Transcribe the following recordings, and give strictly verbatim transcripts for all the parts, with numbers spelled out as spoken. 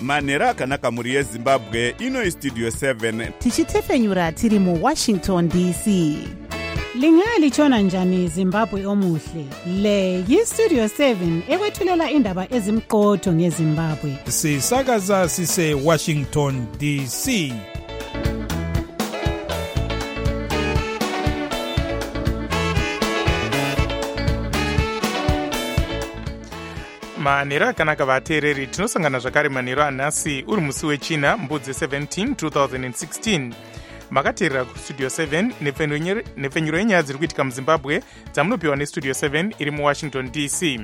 manhero akanaka muri yezimbabwe. Ino istudio seven tichitefenyura tiri mu Washington D C. Lingalitshona njani Zimbabwe omuhle? Le yistudio seven ekwethulela indaba ezimqotho ngeZimbabwe. Sisakaza sise Washington D C. manhero akanaka vateereri, tinosangana zvakare manhero anhasi uri musi wechina mbudzi seventeen twenty sixteen. makateerera kustudio seven nepfenyuro yenyaya dziri kuitika muzimbabwe dzamunopiwa nestudio seven iri muwashington D C.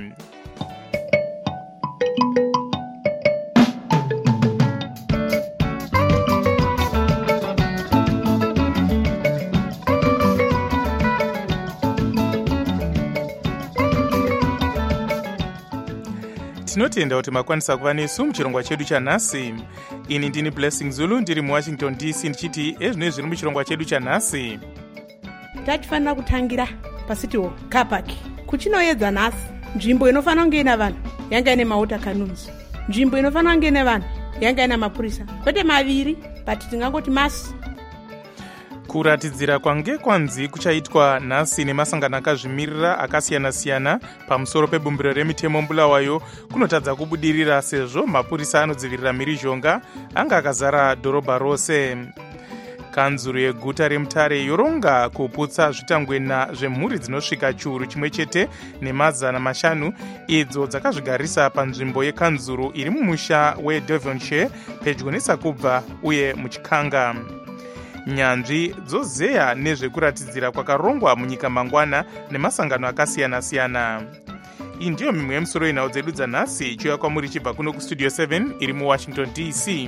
tinotenda kuti makwanisa kuva nesu muchirongwa chedu chanhasi. Ini ndini Blessing Zulu ndiri muwashington D C ndichiti ezvino zviri muchirongwa chedu chanhasi. Tatifanira kutangira paCity Car Park. Kuchinoedza nhasi nzvimbo inofanira kunge ina vanhu yanga ine mawater cannons. Nzvimbo inofanira kunge ine vanhu yanga ina mapurisa. Kwete maviri but tingangoti masi. Kuratidzira kwange kwanzi kuchaitwa nhasi nemasangano akazvimirira akasiyana-siyana pamusoro pebumbiro remitemo mbulawayo kunotadza kubudirira sezvo mapurisa anodzivirira mhirizhonga anga akazara dhorobha rose. Kanzuru yeguta reMutare yoronga kuputsa zvitangwena zvemhuri dzinosvika chiuru chimwe chete nemazana mashanu idzo dzakazvigarisa panzvimbo yekanzuru iri mumusha weDevonshire pedyo neSakubva uye muchikanga. Nyanzvi dzozeya nezvekuratidzira kwakarongwa munyika mangwana nemasangano akasiyana-siyana. Iyi ndiyo mimwe yemusoro yenhau dzedu dzanhasi ichiuya kwamuri chibva kuno kustudio seven iri muwashington D C.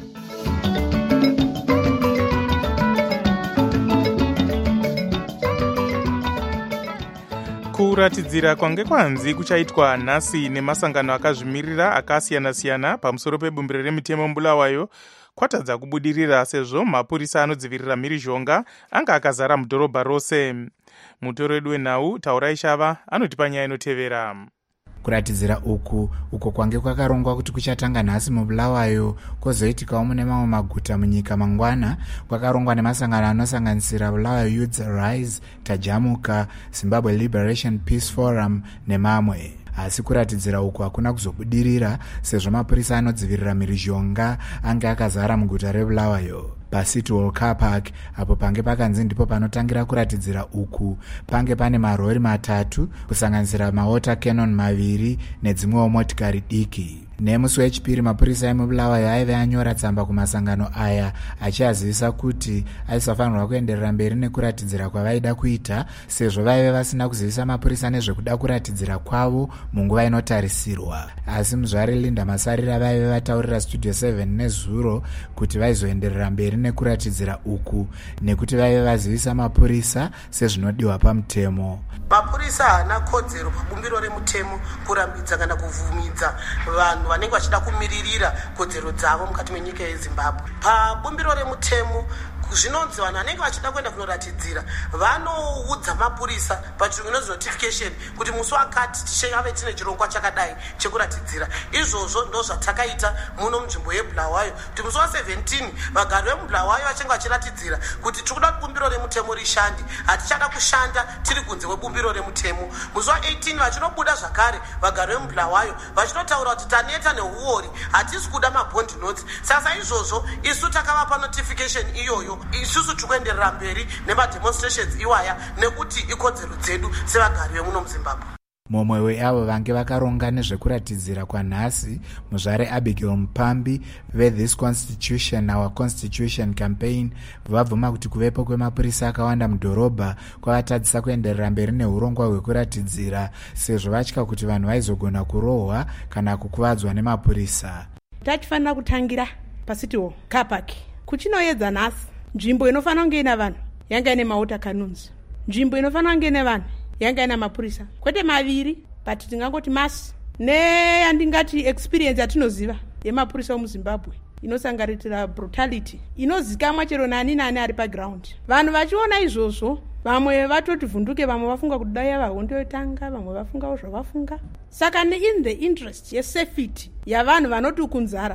Kuratidzira kwange kwanzi kuchaitwa nhasi nemasangano akazvimirira akasiyana-siyana pamusoro pebumbiro remitemo mbulawayo kwatadza kubudirira sezvo mapurisa anodzivirira mhirizhonga anga akazara mudhorobha rose. Mutoro wedu wenhau Taurai Shava anotipa nyaya inotevera. Kuratidzira uku uko kwange kwakarongwa kuti kuchatanga nhasi mubulawayo kwozoitikawo mune mamwe maguta munyika mangwana kwakarongwa nemasangano anosanganisira Bulawayo Youth Rise, Tajamuka, Zimbabwe Liberation Peace Forum nemamwe. Asi kuratidzira uku hakuna kuzobudirira sezvo mapurisa anodzivirira mhirizhonga anga akazara muguta reBulawayo. PaCity Car Park apo pange pakanzi ndipo panotangira kuratidzira uku pange pane marori matatu kusanganisira mawater cannon maviri nedzimwewo motikari diki. Nemusi wechipiri mapurisa emuBulawayo aive anyora tsamba kumasangano aya achiazivisa kuti aisafanirwa kuenderera mberi nekuratidzira kwavaida kuita sezvo vaive vasina kuzivisa mapurisa nezvekuda kuratidzira kwavo munguva inotarisirwa. Asi muzvari Linda Masarira vaive vataurira studio seven nezuro kuti vaizoenderera mberi nekuratidzira uku nekuti vaive vazivisa mapurisa sezvinodiwa pamutemo. Mapurisa haana kodzero pabumbiro remutemo kurambidza kana kuvhumidza vanhu vanenge vachida kumiririra kodzero dzavo mukati menyika yeZimbabwe. Pabumbiro remutemo zvinonzi vanhu vanenge vachida kuenda kunoratidzira vanoudza mapurisa pachirungu inonzi notification kuti musi wakati tichave tine chirongwa chakadai chekuratidzira. Izvozvo ndo zvatakaita muno munzvimbo yeBulawayo kuti musi wa17 vagari vemuBulawayo vachenga vachiratidzira kuti tiri kuda bumbiro remutemo rishande, hatichada kushanda tiri kunze kwebumbiro remutemo. Musi wa18 vachinobuda zvakare vagari vemuBulawayo vachinotaura kuti taneta neuori hatisi kuda mabond notes. Saka izvozvo isu takavapa notification iyoyo isusu tikuenderera mberi nemademonstrations iwaya nekuti ikodzero dzedu sevagari vemuno muZimbabwe. Mumwe weavo vange vakaronga nezvekuratidzira kwanhasi muzvare Abigail Mpambi ve-This Constitution Our Constitution campaign vabvuma kuti kuvepo kwemapurisa akawanda mudhorobha kwavatadzisa kuenderera mberi neurongwa hwekuratidzira sezvo vatya kuti vanhu vaizogona kurohwa kana kukuvadzwa nemapurisa. Tatifanira kutangira paCity Car Park. Kuchinoedza nhasi nzvimbo inofanira kunge ina vanhu yanga ine mawater cannons. Nzvimbo inofanira kunge ine vanhu yanga ina mapurisa. Kwete maviri but tingangoti masi. Neyandingati experience yatinoziva yemapurisa muZimbabwe inosangaritira brutality inozikamwa chero nani nani ari paground. Vanhu vachiona izvozvo vamwe vatoti vhunduke, vamwe vafunga kuti dai vahondo yotanga, vamwe vafungawo zvavafunga. Saka in the interest yesafety yavanhu vanoti kunzara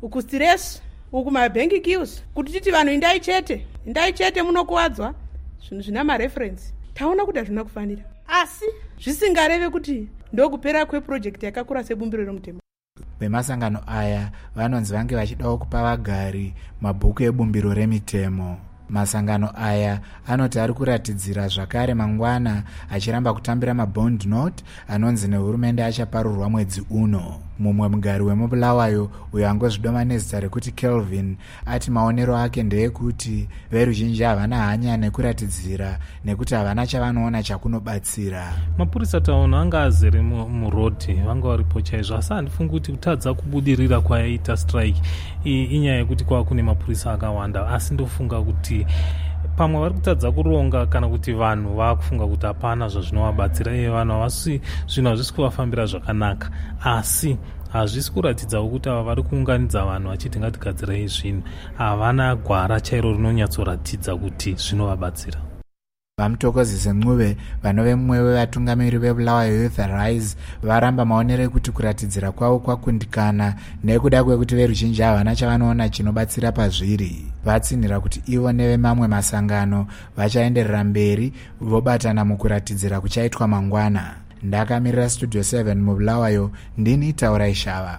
uku stress uku mabank queues kuti titi vanhu indai chete indai chete munokuwadzwa zvinhu zvina mareferensi taona kuti hazvina kufanira asi zvisingareve kuti ndokupera kweprojekti yakakura sebumbiro remutemo. Vemasangano aya vanonzi vange vachidawo kupa vagari mabhuku ebumbiro remitemo. Masangano aya anoti ari kuratidzira zvakare mangwana achiramba kutambira mabond note anonzi nehurumende achaparurwa mwedzi uno. Mumwe mugari wemubulawayo uyo angozvidoma nezita rekuti Kelvin ati maonero ake ndeyekuti veruzhinji havana hanya nekuratidzira nekuti havana chavanoona chakunobatsira. Mapurisa taona anga azere murodhi vanga varipo chaizvo, asi handifungi kuti kutadza kubudirira kwayaita strike inyaya yekuti kwava kune mapurisa akawanda, asi ndofunga kuti pamwe vari kutadza kuronga kana kuti vanhu vakufunga kuti hapana zvazvinovabatsira. Iye vanhu havasi zvinhu hazvisi kuvafambira zvakanaka, asi hazvisi kuratidzawo kuti ava vari kuunganidza vanhu vachiti ngatigadzirei zvinhu havana gwara chairo rinonyatsoratidza kuti zvinovabatsira. Vamutokozise Ncube vanove mumwe wevatungamiri vebulawayo Youth Rise varamba maonero ekuti kuratidzira kwavo kwakundikana nekuda kwekuti veruzhinji havana chavanoona chinobatsira pazviri. Vatsinhira kuti ivo nevemamwe masangano vachaenderera mberi vobatana mukuratidzira kuchaitwa mangwana. Ndakamirira Studio seven mubulawayo, ndini Taurai Shava.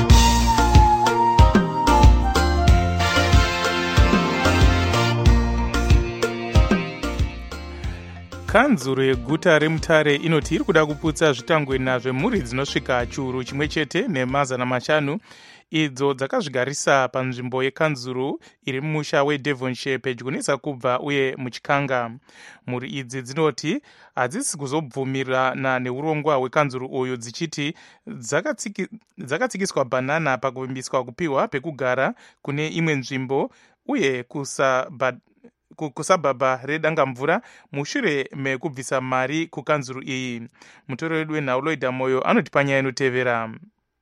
Kanzuro yeguta reMutare inoti iri kuda kuputsa zvitangwena zvemhuri dzinosvika chiuru chimwe chete nemazana mashanu idzo dzakazvigarisa panzvimbo yekanzuro iri mumusha weDevonshire pedyo neZakubva uye muchikanga. Mhuri idzi dzinoti hadzisi kuzobvumirana neurongwa hwekanzuro uyu dzichiti dzakatsiki, dzakatsikiswa bhanana pakuvimbiswa kupiwa pekugara kune imwe nzvimbo uye kusabha kusabhabha redangamvura mushure mekubvisa mari kukanzuro iyi. Mutori wedu wenhau Loida Moyo anoti panyaya inotevera.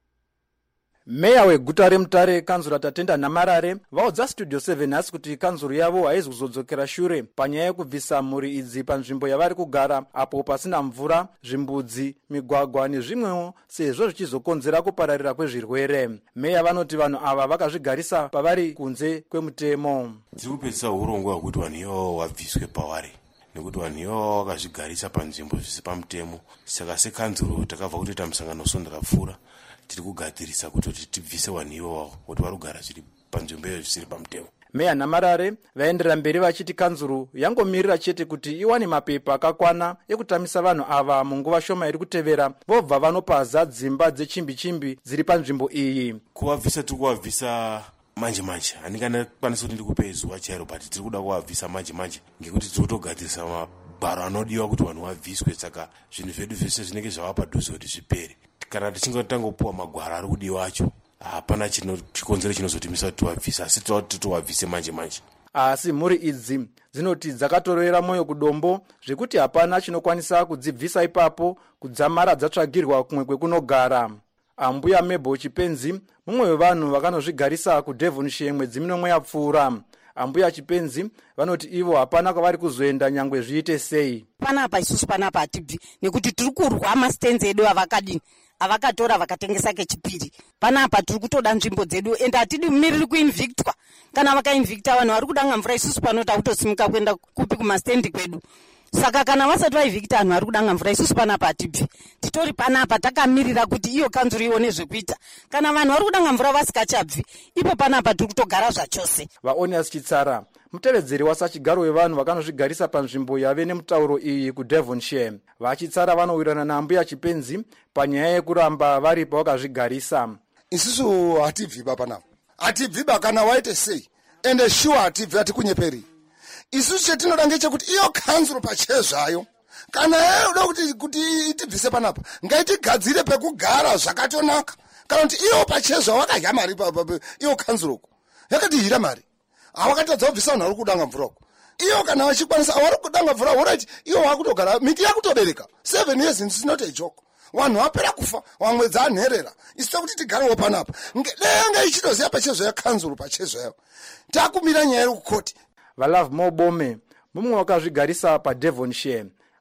Meya weguta reMutare kanzuro Tatenda Namarare vaudza Studio seven asi kuti kanzuro yavo haizi kuzodzokera shure panyaya yekubvisa mhuri idzi panzvimbo yavari kugara apo pasina mvura, zvimbudzi, migwagwa nezvimwewo sezvo zvichizokonzera kupararira kwezvirwere. Meya vanoti vanhu ava vakazvigarisa pavari kunze kwemutemo. Tiri kupedzisa urongwa hwekuti vanhu ivavo vabviswe pavari nekuti vanhu ivavo vakazvigarisa panzvimbo zvisi pamutemo. Saka sekanzuro takabva kutoita musangano sondakapfuura tiri kugadzirisa kuti tibvise vanhu ivavo kuti vari kugara zviri panzvimbo iyo zvisiri pamutemo. Meya Namarare vaenderera mberi vachiti kanzuro yangomirira chete kuti iwane mapepa akakwana ekutamisa vanhu ava munguva shoma iri kutevera vobva vanopaza dzimba dzechimbi-chimbi dziri panzvimbo iyi. Kuvabvisa tiri kuvabvisa manje manje, handingana kwanisa kuti ndikupe zuva chairo, but tiri kuda kuvabvisa manje manje ngekuti tiri kutogadzirisa mabharo anodiwa kuti vanhu vabviswe. Saka zvinhu zvedu zvese zvinenge zvava padhuze kuti zvipere. Kana tichinge tangopuwa magwara ari kudiwa acho hapana chikonzero chinozotimisa kuti tivabvise, asi toti tovabvise manje manje. Asi mhuri idzi dzinoti dzakatorera moyo kudombo zvekuti hapana chinokwanisa kudzibvisa ipapo kudzamara dzatsvagirwa kumwe kwekunogara. Ambuya Mebo Chipenzi mumwe wevanhu vakanozvigarisa kuDevonshire mwedzi minomwe yapfuura. Ambuya Chipenzi vanoti ivo hapana kwavari kuzoenda nyangwe zviite sei. Panapa isusu panapa hatibvi nekuti tiri kurwa masitenzi edu avakadini avakatora vakatengesa kechipiri. Panapa tiri kutoda nzvimbo dzedu ende hatidi mumiriri kuinvictwa. Kana vakainvicta vanhu vari kudanga mvura isusu panota kutosimuka kuenda kupi kumastendi kwedu. Saka kana vasati vaivhikita vanhu vari kudanga mvura isusu panapa hatibvi. Titori panapa takamirira kuti iyo kanzuro ione zvekuita. Kana vanhu vari kudanga mvura vasikachabvi ipo panapa tiri kutogara zvachose. Vaonias Chitsara mutevedzeri wasachigaro wevanhu vakanozvigarisa panzvimbo yave nemutauro iyi kuDevonshire. Vachitsara vanowirana naambuya Chipenzi panyaya yekuramba vari pavakazvigarisa. Isusu hatibviba panapa, hatibviba kana waite sei, ende sure hatibvi hatikunyeperi. Isusu chetinoda ngechekuti iyo kanzuro pachezvayo kana yeyoda kuti kuti itibvise panapa ngaitigadzire pekugara zvakatonaka. Kana kuti iyo pachezva wakadya mari iyo kanzuroko yakatihira mari havakatadza kubvisa vanhu vari kudanga mvurako. Iyo kana vachikwanisa avari kudanga mvura orati iyo wakutogara miti yakutobereka seven years is not a joke. Vanhu vapera kufa vamwe dzanherera isu kuti tigarewo panapa denga ichitoziva pachezva yakanzuro pachezvayo takumira nyaya iri kukoti. Valove Mobome mumwe wakazvigarisa paDevonshire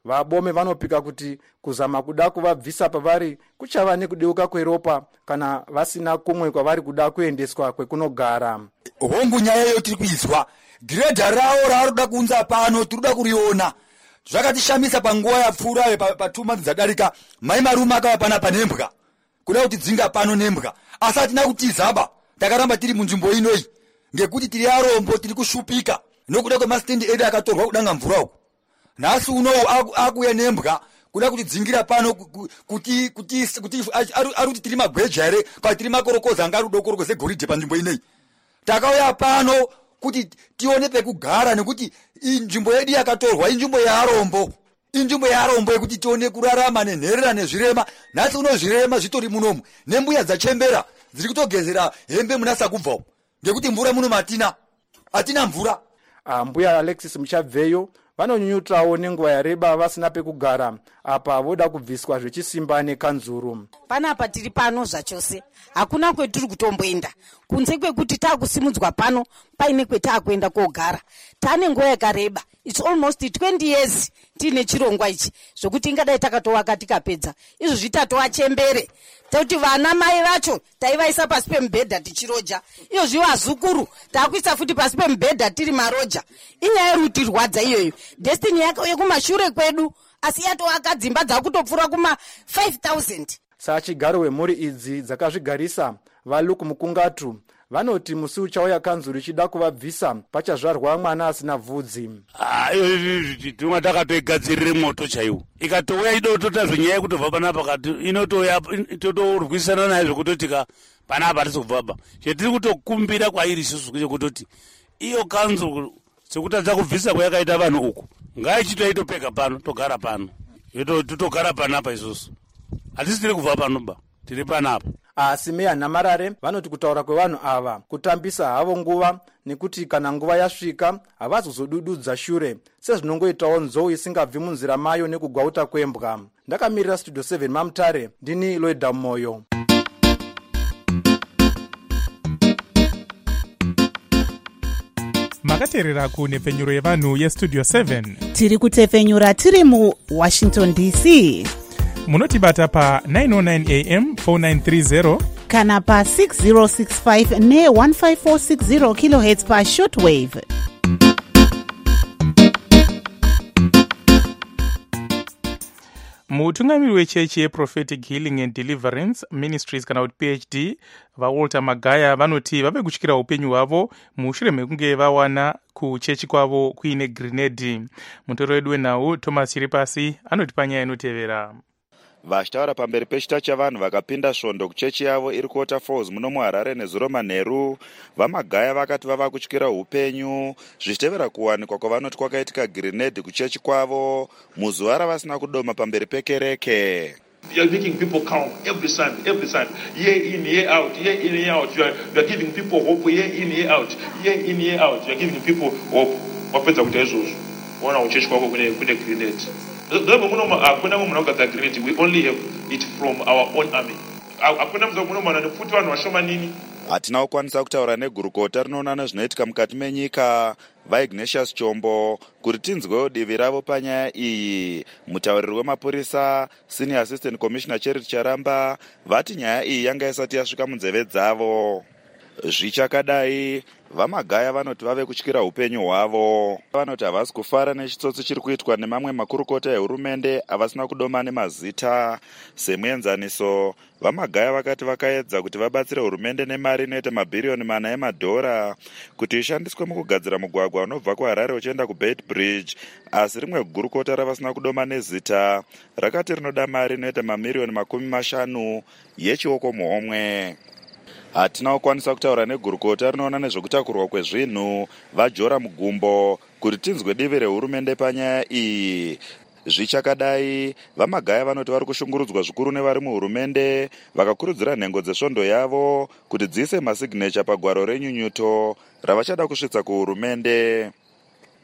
vabome vanopika kuti kuzama kuda kuvabvisa pavari kuchava nekudeuka kweropa kana vasina kumwe kwavari kuda kuendeswa kwekunogara. Hongu nyaya iyo tiri kuizwa giredha rawo raroda kunza pano tiroda kuriona. Zvakatishamisa panguva yapfuura patuma dzadarika mai marume akava pana panembwa kuda kuti dzinga pano nembwa asi hatina kutizaba takaramba tiri munzvimbo inoi ngekuti tiri arombo tiri kushupika nokuda kwemastendi edu akatorwa kudanga mvura uku. Nhasi unowu akuya nembwa kuda kuti dzingira pano kuti kuti kuti ari kuti tiri magweja here kana tiri makorokoza anga ari kudokorokoza goridhe panzvimbo inei. Takauya pano kuti tione pekugara nekuti inzvimbo yedu yakatorwa inzvimbo yaarombo inzvimbo yaarombo yekuti tione kurarama nenherera nezvirema. Nhasi uno zvirema zvitori munomu nembuya dzachembera dziri kutogezera hembe muna sakubvawo ngekuti mvura muno matina hatina mvura. Ah, mbuya Alexis Muchabveyo vanonyunyutawo nenguva yareba vasina pekugara apa voda kubviswa zvechisimba nekanzuru. Panapa tiri pano zvachose hakuna kwetiri kutomboenda kunze kwekuti taakusimudzwa pano paine kwetaakuenda kogara. Tane nguva yakareba it's almost twenty years tiine chirongwa ichi zvokuti ingadai takatowaka tikapedza izvozvi tatowachembere tekuti vana mai vacho taivaisa pasi pemubhedha tichiroja iyozvi vazukuru taakuisa futi pasi pemubhedha tiri maroja. Inyaya yerutirwadza iyoyo destiny yake yekumashure kwedu asi yatovaka dzimba dzakutopfuura kuma five thousand. Sachigaro wemhuri idzi dzakazvigarisa valuku mukungatu vanoti musi uchauya kanzuru ichida kuvabvisa pachazvarwa mwana asina bvudzi. Tumwa takatoigadzirire moto chaiwo ikatouya idotota zvenyaya yekutobva panapa kati inotoya totorwisana naye zvekutotika panapa hatisi kubvaba chetiri kutokumbira kwairi isusu kwekutoti iyo kanzuru sekutadza kubvisa kwayakaita vanhu uku ngaichitoitopeka pano togara pano totogara panapa isusu hatisi tiri kubva panoba tiri panapa. Asi meya Namarare vanoti kutaura kwevanhu ava kutambisa havo nguva nekuti kana nguva yasvika havazozodududza shure sezvinongoitawo nzou isingabvi munzira mayo nekugwauta kwembwa. Ndakamirira Studio seven Mamutare ndini Loida Moyo. makateerera kunhepfenyuro yevanhu yestudio seven. Tiri kutefenyura tiri muWashington D C. Munotibata pa nine oh nine A M four nine three zero kana pa six zero six five ne one five four six zero kilohertz pa shortwave. mutungamiri wechechi yeProphetic Healing and Deliverance Ministries kana kuti P H D vaWalter Magaya vanoti vave kutyira upenyu hwavo mushure mekunge vawana kuchechi kwavo kuine grenade. Mutoro wedu wenhau Thomas Chiripasi anoti panyaya inotevera. Vachitaura pamberi pechita chavanhu vakapinda svondo kuchechi yavo iri kuwater falls muno muHarare nezuro manheru, vaMagaya vakati vava kutyira upenyu zvichitevera kuwanikwa kwavanoti kwakaitika grenade kuchechi kwavo muzuva ravasina kudoma pamberi pekereke. You are making people count every Sunday, every Sunday, year in, year out, year in, year out. You are, you are giving people hope, year in, year out, year in, year out. You are giving people hope. Wapeta kuti ezvozvo ona uchechi kwako kune kune grenade. Ndobo muno akuna munhu anogadzira grenade. We only have it from our own army. Akuna munhu muno nekuti vanhu vashomanini. Hatina kukwanisa kutaura negurukota rinoona nezvinoitika mukati menyika vaIgnatius Chombo kuti tinzwewo divi ravo panyaya iyi. Mutauriri wemapurisa Senior Assistant Commissioner Charity Charamba vati nyaya iyi yanga isati yasvika munzeve dzavo. Zvichakadai vaMagaya vanoti vave kutyira upenyu hwavo. Vanoti havasi kufara nechitsotsi chiri kuitwa nemamwe makurukota ehurumende havasina kudoma nemazita. Semuenzaniso, vaMagaya vakati vakaedza kuti vabatsire hurumende nemari inoita mabhiriyoni mana emadhora kuti ishandiswe mukugadzira mugwagwa unobva kuHarare uchienda kuBeit Bridge, asi rimwe gurukota ravasina kudoma nezita rakati rinoda mari inoita mamiriyoni makumi mashanu yechioko muhomwe. Hatina kukwanisa kutaura negurukota rinoona nezvekutakurwa kwezvinhu vaJora Mugumbo kuti tinzwe divi rehurumende panyaya iyi. Zvichakadai vaMagaya vanoti vari kushungurudzwa zvikuru nevari muhurumende vakakurudzira nhengo dzesvondo yavo kuti dziise masignature pagwaro renyunyuto ravachada kusvitsa kuhurumende.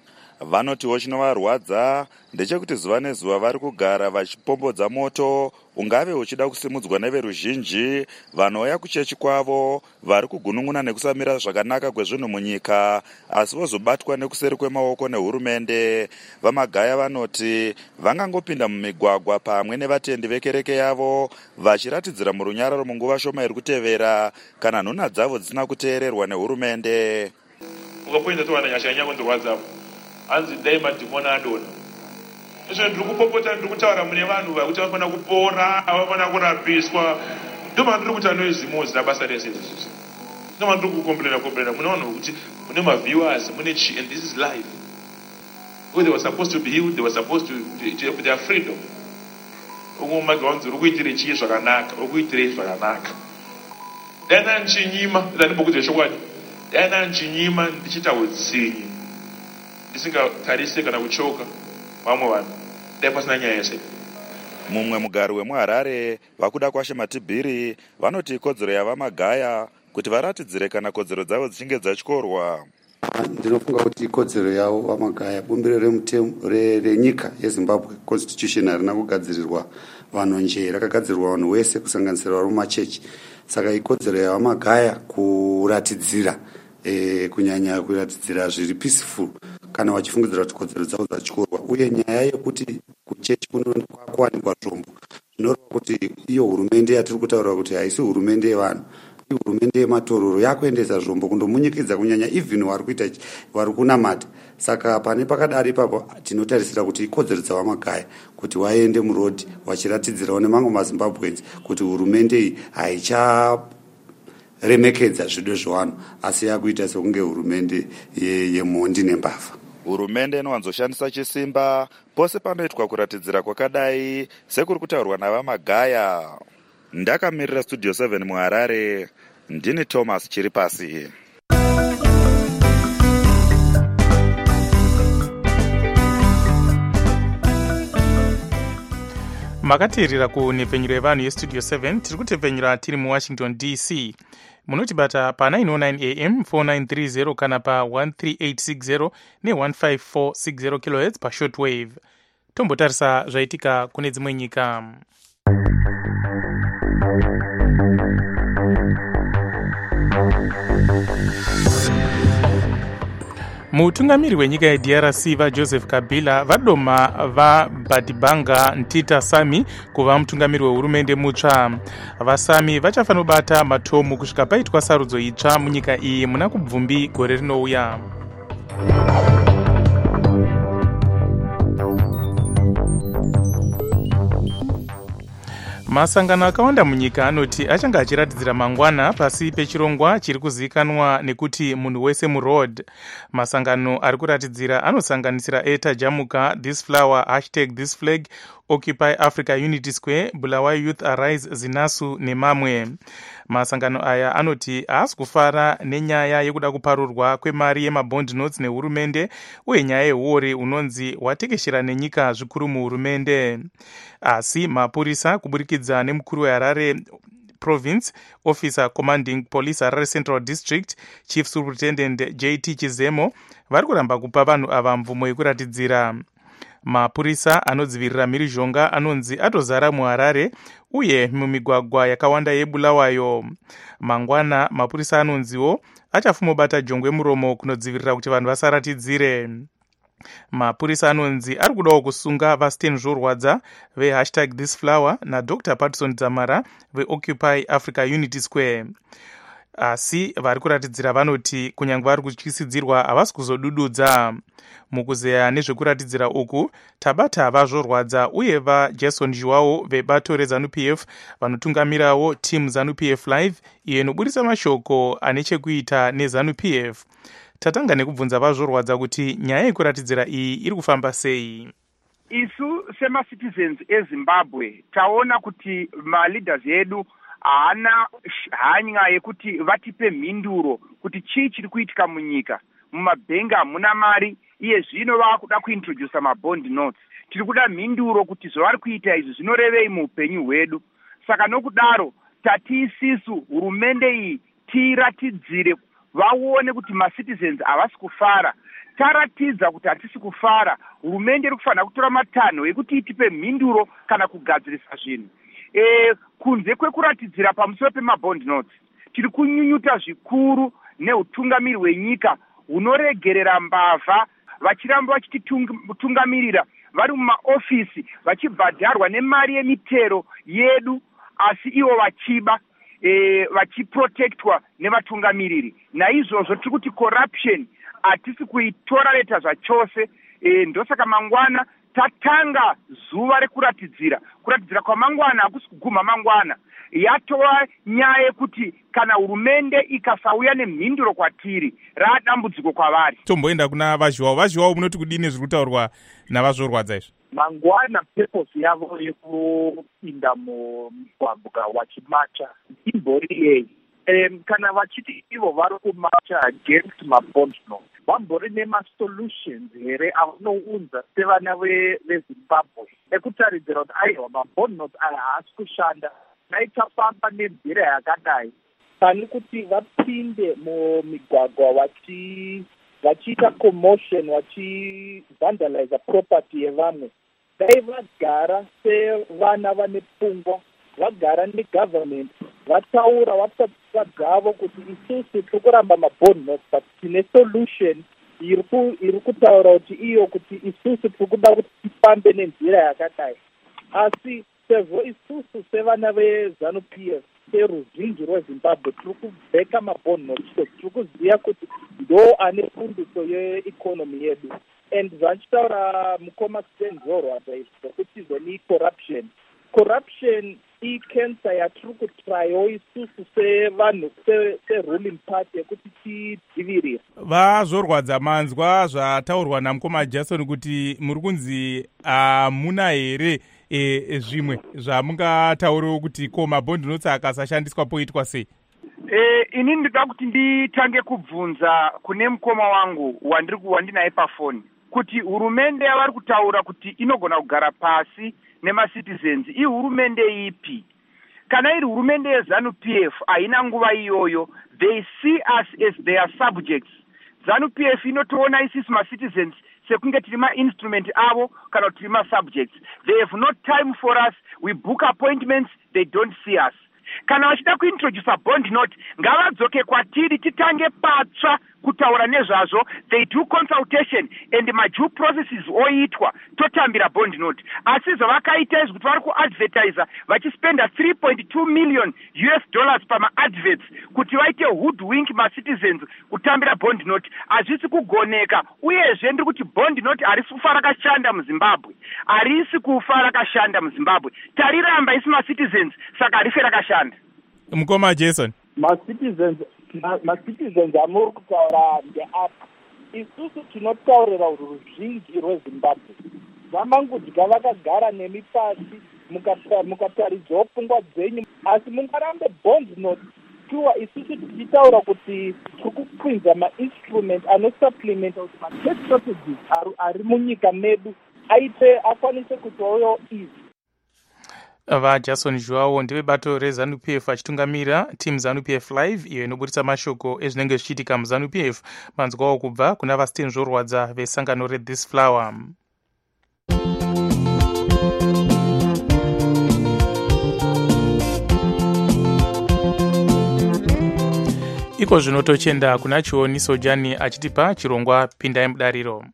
vanotiwo chinovarwadza ndechekuti zuva nezuva vari kugara vachipombodza moto ungave uchida kusimudzwa neveruzhinji vanouya kuchechi kwavo vari kugunun'una nekusamira zvakanaka kwezvinhu munyika asi vozobatwa nekuseri kwemaoko nehurumende. Vamagaya vanoti vangangopinda mumigwagwa pamwe nevatendi vekereke yavo vachiratidzira murunyararo munguva shoma iri kutevera kana nhuna dzavo dzisina kuteererwa nehurumende. ukapoinda towana nyasha nyako ndorwadzapo hanzi dai madhimoni adona izvo ndiri kupopota ndiri kutaura mune vanhu vakuti vafana kupora avafana kurapiswa ndoma ndiri kuti anoizimozi rabasa rese izvizvi ndoma ndiri kukomplena komplena mune vanhu vokuti mune maviewers mune chi and this is life where they were supposed to be healed they were supposed to, to have their freedom ukumage wanzi uri kuitire chii zvakanaka uri kuitire zvakanaka dana nchinyima ndandimbokuti chokwadi dana nchinyima ndichita utsinyi ndisingatarise kana kuchoka vamwe vanhu dai pasina nyaya yese. Mumwe mugari wemuharare vakuda kwashe matibhiri vanoti ikodzero yavamagaya kuti varatidzire kana kodzero dzavo dzichinge dzatyorwa. Ndinofunga kuti ikodzero yavo vamagaya bumbiro remutemo renyika yeZimbabwe constitution harina kugadzirirwa vanhu nje rakagadzirirwa vanhu wese kusanganisira vari mumachechi saka ikodzero yavamagaya kuratidzira e, kunyanya kuratidzira zviri peaceful kana vachifungidzira kuti kodzero dzavo dzatyorwa uye nyaya yekuti kuchechi kunowanikwa zvombo zvinoreva kuti iyo hurumende yatiri kutaura kuti haisi hurumende yevanhu hurumende yematororo yakuendesa zvombo kundomunyikidza kunyanya even vari kuita vari kunamata saka pane pakadari ipapo tinotarisira kuti ikodzero dzavamagaya kuti waende murodhi vachiratidzirawo nemamwe mazimbabwens kuti hurumende iyi haicharemekedza zvido zvevanhu asi yakuita sekunge hurumende yemhondi nembavha. Hurumende inowanzoshandisa chisimba pose panoitwa kuratidzira kwakadai sekuri kutaurwa navamagaya. Ndakamirira Studio seven muHarare, ndini Thomas Chiripasi. Makateerera kunhepfenyuro yevanhu yestudio seven tiri kutepfenyura tiri muWashington D C. Munotibata pa nine oh nine A M four nine three zero kana pa one three eight six zero ne one five four six zero kilohertz pa shortwave. Tombotarisa zvaitika kune dzimwe nyika. Mutungamiri wenyika yeD R C vaJoseph Kabila vadoma vaBadibanga Ntita Sami kuva mutungamiri wehurumende mutsva. Vasami vachafanira kubata matomu kusvika paitwa sarudzo itsva munyika iyi muna kubvumbi gore rinouya. Masangano akawanda munyika anoti achanga achiratidzira mangwana pasi pechirongwa chiri kuzivikanwa nekuti munhu wese muroad. Masangano ari kuratidzira anosanganisira Eta Jamuka, This Flower, Hashtag This Flag, Occupy Africa Unity Square, Bulawayo Youth Arise, Zinasu nemamwe. Masangano aya anoti haasi kufara nenyaya yekuda kuparurwa kwemari yemabond notes nehurumende uye nyaya yehuori unonzi watekeshera nenyika zvikuru muhurumende. Asi mapurisa kuburikidza nemukuru weHarare Province Officer Commanding Police Harare Central District Chief Superintendent J T Chizemo vari kuramba kupa vanhu ava mvumo yekuratidzira. Mapurisa anodzivirira mhirizhonga anonzi atozara muHarare uye mumigwagwa yakawanda yeBulawayo. Mangwana mapurisa anonziwo achafumobata jongwe muromo kunodzivirira kuti vanhu vasaratidzire. Mapurisa anonzi ari kudawo kusunga vaStan Zvorwadza veHashtag This Flower naDr Patson Dzamara veOccupy Africa Unity Square. Asi vari kuratidzira vanoti kunyange vari kutyisidzirwa havasi kuzodududza. Mukuzeya nezvekuratidzira uku tabata vaZvorwadza uye vaJason Zhuwao vebato reZANU P F vanotungamirawo team ZANU P F Live iyo inoburisa mashoko ane chekuita neZANU P F. Tatanga nekubvunza vaZvorwadza kuti nyaya yekuratidzira iyi iri kufamba sei. Isu semacitizens eZimbabwe taona kuti maleaders edu haana hanya yekuti vatipe mhinduro kuti chii chiri kuitika munyika. Mumabhengi hamuna mari iye zvino vakuda kuintroduce mabond notes. Tiri kuda mhinduro kuti zvavari kuita izvi zvinorevei muupenyu hwedu. Saka nokudaro tati isisu hurumende iyi tiiratidzire vaone kuti macitizens havasi kufara taratidza kuti hatisi kufara, hurumende iri kufanira kutora matanho ekuti itipe mhinduro kana kugadzirisa zvinhu. E, kunze kwekuratidzira pamusoro pemabond notes, tiri kunyunyuta zvikuru neutungamiri hwenyika hunoregerera mbavha vachiramba vachititungamirira vari mumaofisi vachibhadharwa nemari yemitero yedu, asi ivo vachiba e, vachiprotectwa nevatungamiriri. Naizvozvo tiri kuti corruption hatisi kuitorareta zvachose. E, ndosaka mangwana tatanga zuva rekuratidzira. Kuratidzira kwamangwana hakusi kuguma mangwana. Yatova nyaya yekuti kana hurumende ikasauya nemhinduro kwatiri, radambudziko kwavari. Tomboenda kuna vazhiwawo. Vazhiwawo munoti kudini zviri kutaurwa navazorwadza izvi? Mangwana purpose yavo yekupinda mumugwagwa wachimacha imbori yei? Um, kana vachiti ivo vari kumacha against mabond notes, vambori nemasolutions here avanounza sevana vezimbabwe ekutaridzira kuti aiwa mabond notes aya haasi kushanda, naitafamba nenzira yakadai pani kuti vapinde mumigwagwa vachi vachiita commotion, vachivandaliza property yevamwe. Dai vagara sevana vane pfungwa, vagara negovernment, vataura vatapisa gavo kuti isusu tiri kuramba mabond notes but tine solution iri kutaura kuti iyo kuti isusu tiri kuda kuti tifambe nenzira yakadai. Asi sezvo isusu sevana veZANU-P F seruzhinji rwezimbabwe tiri kubheka mabond notes, tiri kuziva kuti ndo ane fundiso yeeconomy yedu. And zvachitaura mukoma Senzorwadza izvi zvokuti zoni corruption corruption icancer yatiri kutrayo isusu sevanhu seruling party yekuti tidzivirire. Vazorwadza manzwa zvataurwa namukoma Jason kuti muri kunzi hamuna here e, zvimwe zvamungatauriwo kuti ko mabond notes akasashandiswa poitwa sei? E, ini ndinoda kuti nditange kubvunza kune mukoma wangu wandiri wandinaye pafoni kuti hurumende yavari kutaura kuti inogona kugara pasi nemacitizens ihurumende ipi? Kana iri hurumende yeZANU-P F haina nguva iyoyo, they see us as their subjects. ZANU-P F inotoona isisi macitizens sekunge tiri ma-instrument avo kana kuti tiri ma-subjects. They have no time for us. We book appointments, they don't see us. Kana vachida kuintroduce bond note, ngavadzoke kwatiri titange patsva kutaura nezvazvo. They do consultation and madue processes oitwa totambira bond note. Asi zvavakaita izvi kuti vari kuadvertisa vachispenda three point two million U S dollars pama-adverts kuti vaite hoodwink ma-citizens kutambira bond note hazvisi kugoneka. Uyezve ndiri kuti bond note harisi kufa rakashanda muZimbabwe, harisi kufa rakashanda muZimbabwe. Tariramba isi ma-citizens saka harife rakashanda. Mukoma Jason, ma-citizens ma-citizens amuri kutaura ndeapa, isusu tinotaurira ruzhinji rweZimbabwe. Vamangudya vakagara nemi pasi mukataridzawo pfungwa dzenyu, asi mungarambe bond note sure isusu tichitaura kuti tiri kupinza ma-instrument anosupplementa kuti ma-tech strategies ari munyika medu aite akwanise kutiwayo easy. vaJason Joao ndevebato reZANU-P F achitungamira team ZANU-P F live iyo inoburitsa mashoko ezvinenge zvichiitika muZANU-P F. Manzwawo kubva kuna vasitenzvorwadza vesangano reThis Flower. Iko zvino tochenda kuna Chioni Sojani achitipa chirongwa Pindai Mudariro.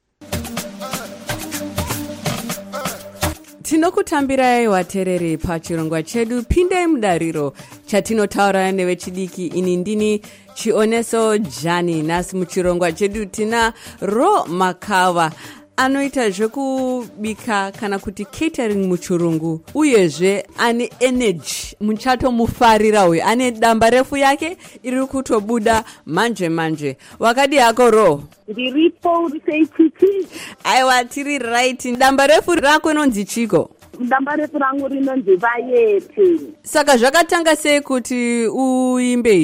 Tinokutambirai waterere pachirongwa chedu Pindai Mudariro chatinotaura nevechidiki. Ini ndini Chioneso Jani. Nasi muchirongwa chedu tina Ro Makava anoita zvekubika kana kuti catering muchirungu, uyezve ane energy, muchato mufarira uyu, ane damba refu yake iri kutobuda manje manje. Wakadi yako Ro? Ndiripo riseititi. Aiwa, tiri right. Damba refu rako inonzi chiko? Damba refu rangu rinonzi Vayete. Saka zvakatanga sei kuti uimbe izvi?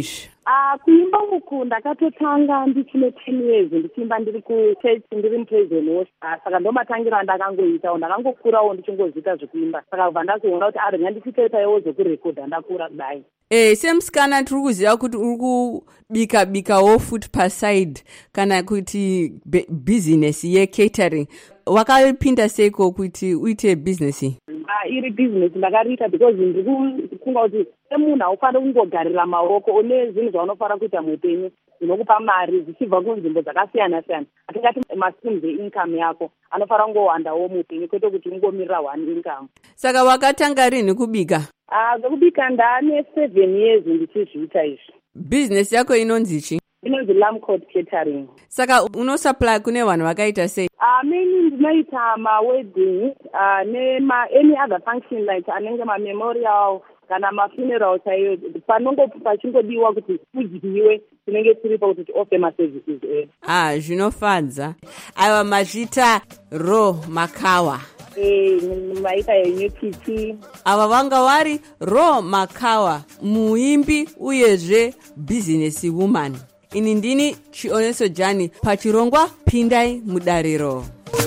Ah, kuimba uku ndakatotanga ndichine ten years ndichimba ndiri kuchurch ndiri mupraise and worship. Saka ndomatangira ndakangoitawo ndakangokurawo ndichingozvita zvekuimba. Saka kubva ndakuona kuti ari ngandichitoitaiwo zvekurekodha ndakura kudai. Eh, semusikana tiri kuziva kuti uri kubika bikawo futi paside kana kuti business yecatering. Wakapinda seiko kuti uite business? Ah, iri business ndakariita because ndiri kufunga kuti semunhu haufaniri kungogarira maoko une zvinhu zvaunofanira kuita muupenyu zvinokupa mari zvichibva kunzvimbo dzakasiyana siyana. Atingati mastreams eincome yako anofanira kungowandawo muupenyu kwete kuti ungomirira one income. Saka wakatanga rini kubika? Ah, zvekubika ndane seven years ndichizviita izvi. Business yako inonzichi? Inonzi Lamcod Catering. Saka unosupply kune vanhu vakaita sei? Ah, many ndinoita ma-wedding uh, nema any other function like anenge ma-memorial kana ma-funeral chaiyo panongo pachingodiwa kuti kudyiwe tinenge tiripo kuti tioffer ma-services edu. Ah, zvinofadza. Aiwa mazvita Ro Makawa. Eh, maita yenyukichi. Ava vanga vari Ro Makawa, muimbi uyezve business woman. Ini ndini Chioneso Jani pachirongwa Pindai Mudariro.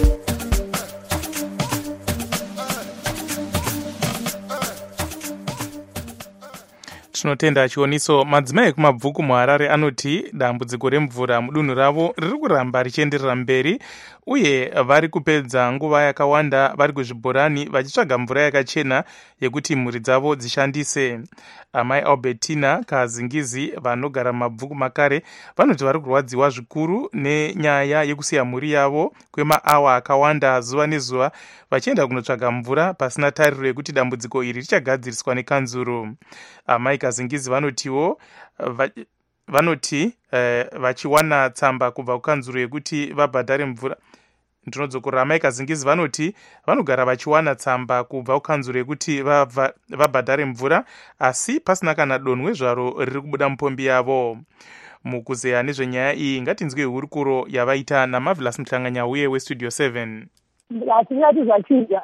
Tinotenda Chioniso. Madzimai ekumabvuku muHarare anoti dambudziko remvura mudunhu ravo riri kuramba richienderera mberi uye vari kupedza nguva yakawanda vari kuzvibhorani vachitsvaga mvura yakachena yekuti mhuri dzavo dzishandise. Amai Albertina Kazingizi vanogara mumabvuku makare vanoti vari kurwadziwa zvikuru nenyaya yekusiya mhuri yavo kwemaawa akawanda zuva nezuva vachienda kunotsvaga mvura pasina tariro yekuti dambudziko iri richagadziriswa nekanzuru. Amai Kazingizi vanotiwo va, vanoti eh, vachiwana tsamba kubva kukanzuru yekuti vabhadhare mvura. Ndinodzokera amai Kazingizi vanoti vanogara vachiwana tsamba kubva kukanzuru yekuti vabhadhare mvura asi pasina kana donwe zvaro riri kubuda mupombi yavo. Mukuzeya nezvenyaya iyi ngatinzwe hurukuro yavaita naMarvelous Mhlanganya uye weStudio seven. Hatingati zvachinja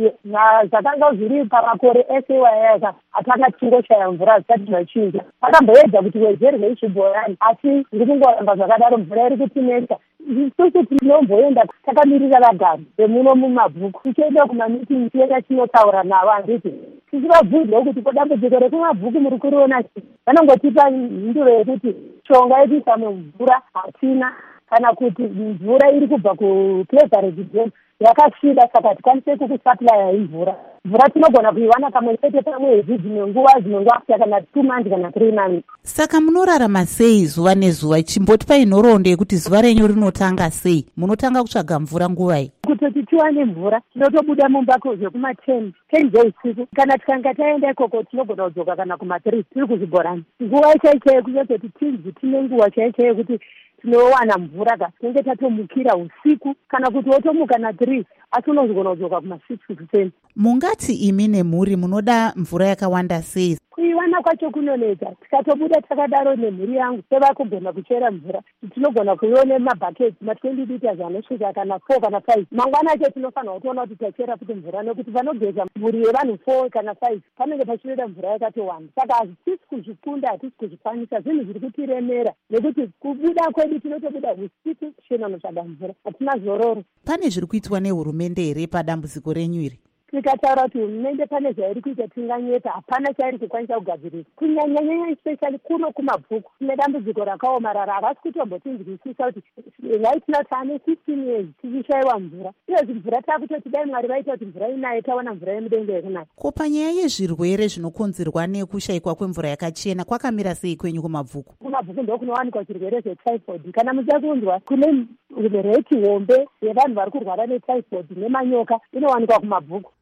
zvakanga zviri pamakore ese wayaka atanga tichingoshaya mvura zvisati zvachinja. Pakamboedza kuti wedzerwe ichibhorani asi ndiri kungoramba zvakadaro mvura iri kutinesa. Isusu tinomboenda takamirira vagari vemuno mumabhuku tichienda kumamitingi tienda tinotaura navo handiti tichivabvunzawo kuti ko dambudziko rekumabhuku muri kuriona chii. Vanongotipa mhinduro yekuti shonga yekuisa mumvura hatina kana kuti mvura iri kubva kupleasure residence yakasvida saka tikwanise kukusuplya imvura. Mvura tinogona kuiwana kamwe chete pamwedzi dzimwe nguva dzimwe nguva kusvika kana two months kana three months. Saka munorarama sei zuva nezuva? Chimboti pai nhoroondo yekuti zuva renyu rinotanga sei? Munotanga kutsvaga mvura nguvai? Kutoti tiwane mvura tinotobuda mumba zvekuma ten ten dzeusiku kana tikanga taenda ikoko tinogona kudzoka kana kuma three tiri kuzvibhorani. Nguva chaichaiyo kunototi tinzi tine nguva chaichaiyo kuti tinowana mvura ka tinenge tatomukira usiku kana kuti wotomuka na three asi unozogona kudzoka kuma six to ten. Mungati imi nemhuri munoda mvura yakawanda sei? Kuiwana kwacho kunoneta. Tikatobuda takadaro nemhuri yangu sevakugona kuchera mvura tinogona kuiona mabhaketi ma twenty liters anosvika kana four kana five. Mangwana acho tinofanira kutoona kuti tachera kuti mvura nekuti vanogeza mhuri yevanhu four kana five panenge pachinoda mvura yakati one. Saka hatisi kuzvikunda hatisi kuzvikwanisa zvinhu zviri kutiremera nekuti kubuda kwedu tinotobuda usiku chena notsvaga mvura hatina zororo. Pane zviri kuitwa nehurumende here padambudziko renyu iri? Tikataura kuti hurumende pane zvairi kuita tinganyeta hapana chairi kukwanisa kugadzirisa kunyanyanyanya especially kuno kumabvuku tine dambudziko rakaomarara havasi kutombotinzwisisa kuti right taane fifteen years tichishayiwa mvura iyezvi mvura taakutoti dai mwari vaita kuti mvura inaye tawana mvura yemudenga yekunaya. Ko panyaya yezvirwere zvinokonzerwa nekushayikwa kwemvura yakachena kwakamira sei kwenyu kumabvuku? Kumabvuku ndo kunowanikwa zvirwere zvetyphoid kana mucha kunzwa kune reti hombe yevanhu vari kurwara netyphoid nemanyoka inowanikwa kumabvuku.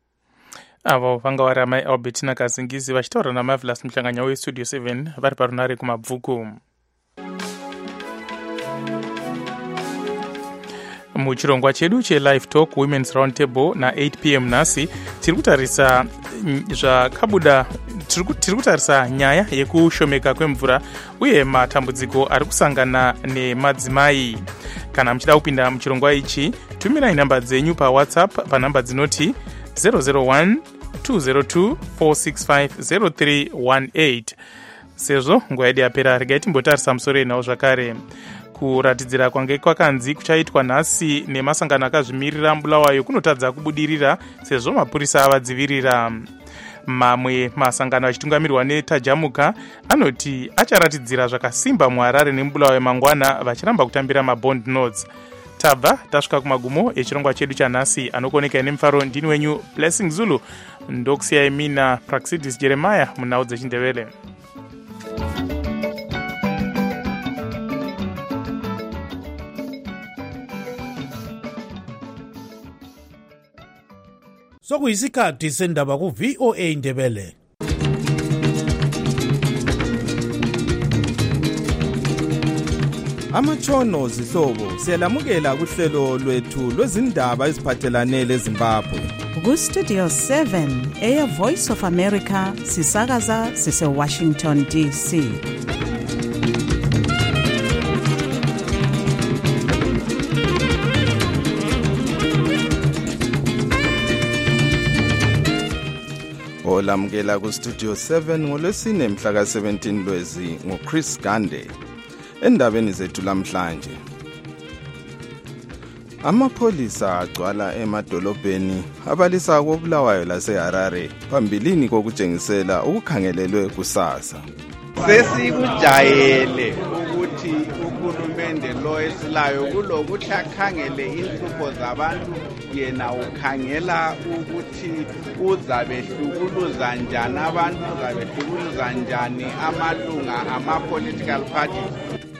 Avo vanga vari amai Albertina Kazingizi vachitaura naMarvelous Mhlanganya weStudio seven vari parunare kumabvuku. Muchirongwa chedu cheLive Talk Women's Roundtable na eight p m nhasi tiri kutarisa zvakabuda tiri kutarisa nyaya yekushomeka kwemvura uye matambudziko ari kusangana nemadzimai. Kana muchida kupinda muchirongwa ichi tumirai namba dzenyu paWhatsApp panamba dzinoti zero zero one two zero two four six five zero three one eight sezvo nguva yedu yapera regai timbotarisa musoro enhau zvakare. Kuratidzira kwange kwakanzi kuchaitwa nhasi nemasangano akazvimirira Bulawayo kunotadza kubudirira sezvo mapurisa avadzivirira. Mamwe masangano achitungamirirwa neTajamuka anoti acharatidzira zvakasimba muHarare neMbulawayo mangwana vachiramba kutambira mabond notes. Tabva tasvika kumagumo echirongwa chedu chanhasi. Anokoneka nemufaro ndini wenyu Blessing Zulu, ndokusiyai mina Praxidis Jeremiah munhau dzechindevele. Sokuyisikhathi sendaba ku V O A Ndebele. Amatshono zihlobo siyalamukela kuhlelo lwethu lwezindaba eziphathelane leZimbabwe. Ku Studio seven eya Voice of America sisakaza sise Washington D C. Olamukela ku Studio seven ngolwesine mhla ka seventeen Lwezi ngoChris Gande. Endabeni zethu lamhlanje, amapholisa agcwala emadolobheni abalisa koBulawayo laseHarare phambilini kokutshengisela ukukhangelelwe kusasa. Sesikujayele ukuthi uhulumende lo esilayo kulokuthi akhangele inhlupho zabantu, yena ukhangela ukuthi uzabehlukuluza njani abantu, uzabehlukuluza njani amalunga ama-political parties.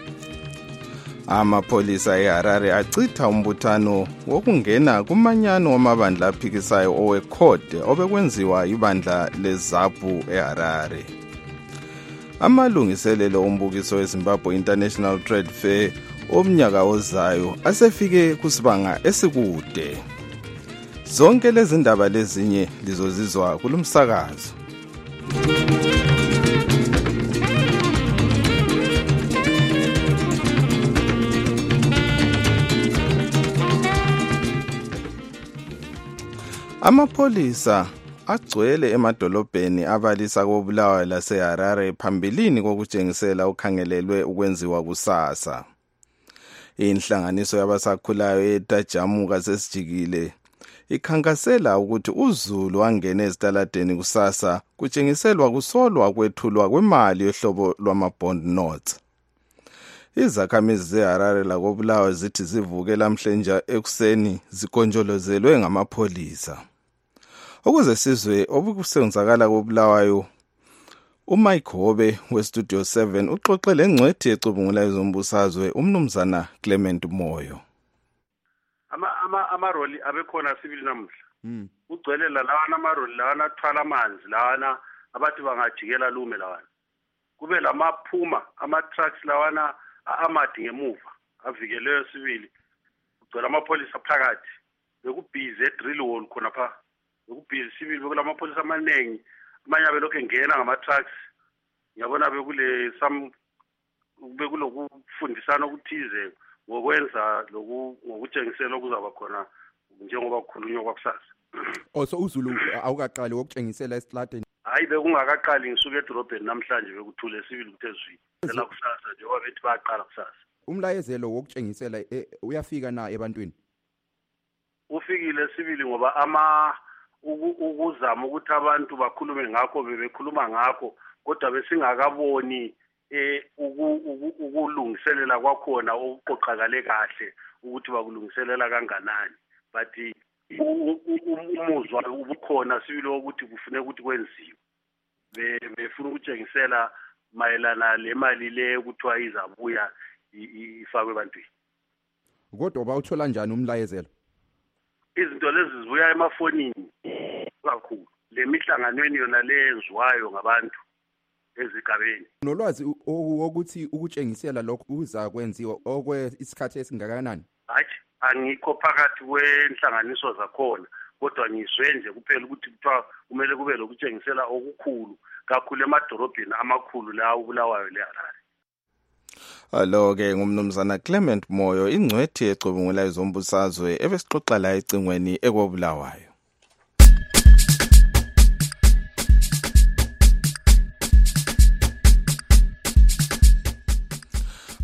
Amapholisa eHarare achitha umbuthano wokungena kumanyano wamabandla aphikisayo owekhode obekwenziwa ibandla leZAPU eHarare. Amalungiselelo ombukiso weZimbabwe International Trade Fair omnyaka ozayo asefike kusibanga esikude. Zonke lezi ndaba lezinye lizozizwa kulumsakazo. Amapholisa agcwele emadolobheni abalisa koBulawayo laseHarare phambilini kokutshengisela ukhangelelwe ukwenziwa kusasa. Inhlanganiso yabasakhulayo eTajamuka sesijikile ikhankasela ukuthi uZulu angene ezitaladeni kusasa kutshengiselwa kusolwa kwethulwa kwemali yohlobo lwamabond notes. Izakhamizi zeHarare lakoBulawayo zithi zivuke lamhlenja ekuseni zikonjolozelwe ngamapholisa. Ukuze sizwe obukusenzakala koBulawayo, uMike Hobe weStudio seven uxoxe lengcwethi ecubungulayo zombusazwe umnumzana Clement Moyo. ama ama amaroli abekhona sibili namuhla ugcwele la lawana amaroli lawana athwala amanzi lawana abathi bangajikela lume lawana, kube lamaphuma ama-trucks lawana amade ngemuva avikeleyo sibili, ugcwele amapholisa phakathi, bekubhizi edrill wall khona pha, bekubhizi sibili, bekulamapolisa amaningi, amanye abelokhu engena ngama-trucks. Ngiyabona bekule some bekulokufundisana okuthize ngokwenza loku ngokutshengisela okuzaba khona njengoba kukhulunywa kwakusasa. Also uZulu awukaqali wokutshengisela esitladeni? Hayi, bekungakaqali, ngisuke edrobheni namhlanje bekuthule sibili kuthe zwi la kusasa njengoba bethi baqala kusasa. Umlayezelo wokutshengisela uyafika na ebantwini? Ufikile sibili ngoba ama ukuzama ukuthi abantu bakhulume ngakho bebekhuluma ngakho, kodwa besingakaboni eh ukulungiselela kwakhona okuqoqakale kahle ukuthi bakulungiselela kanganani, but umuzwa ubukhona sibili ukuthi kufuneka ukuthi kwenziwe, befuna ukutshengisela mayelana le mali le kuthiwa izabuya ifakwe ebantwini. Kodwa bawuthola njani umlayezelo? Izinto lezi zibuya emafonini kakhulu, le mihlanganweni yona leyenziwayo ngabantu ezigabeni. Nolwazi ukuthi ukutshengisela lokho kuza kwenziwa okwe isikhathi esingakanani? Hayi, angikho phakathi kwenhlanganiso zakhona, kodwa ngizwe nje kuphela ukuthi kuthiwa kumele kube lokutshengisela okukhulu kakhulu emadorobheni amakhulu la uBulawayo leHarare. Alo-ke ngumnumzana Clement Moyo, ingcwethi ecubungulayo zombusazwe ebesixoxa la ecingweni ekoBulawayo.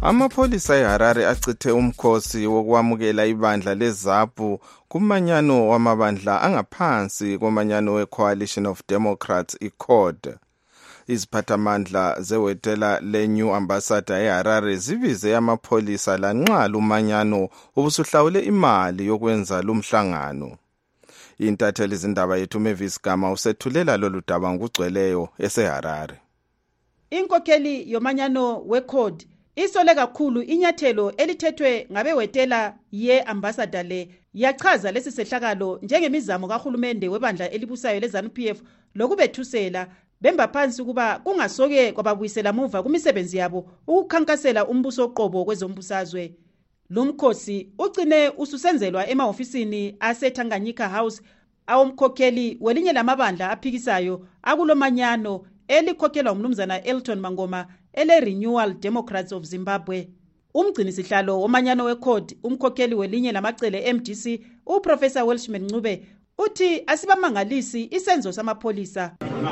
Amapholisa eHarare achithe umkhosi wokwamukela ibandla leZAPU kumanyano wamabandla angaphansi komanyano we-Coalition of Democrats I C O D. Iziphathamandla zewetela le-New Ambassador eHarare zibize amapholisa lanxala umanyano obusuhlawule imali yokwenza lumhlangano. Intatheli izindaba yethu Mavis Gama usethulela lolu daba ngugcweleyo eseHarare. Inkokheli yomanyano we-C O D isole kakhulu inyathelo elithethwe ngabewetela ye-ambassador le yachaza lesi sehlakalo njengemizamo kahulumende webandla elibusayo leZANU P F lokubethusela bemba phansi kuba kungasoke kwababuyisela muva kumisebenzi yabo ukukhankasela umbuso oqobo kwezombusazwe. Lumkhosi ugcine ususenzelwa emahofisini aseTanganyika House awomkhokheli welinye lamabandla aphikisayo akulomanyano elikhokhelwa umnumzana Elton Mangoma ele Renewal Democrats of Zimbabwe. Umgcini sihlalo womanyano we-C O D umkhokheli welinye lamacele M D C uProfessor Welshman Ncube uthi asibamangalisi isenzo samapholisa.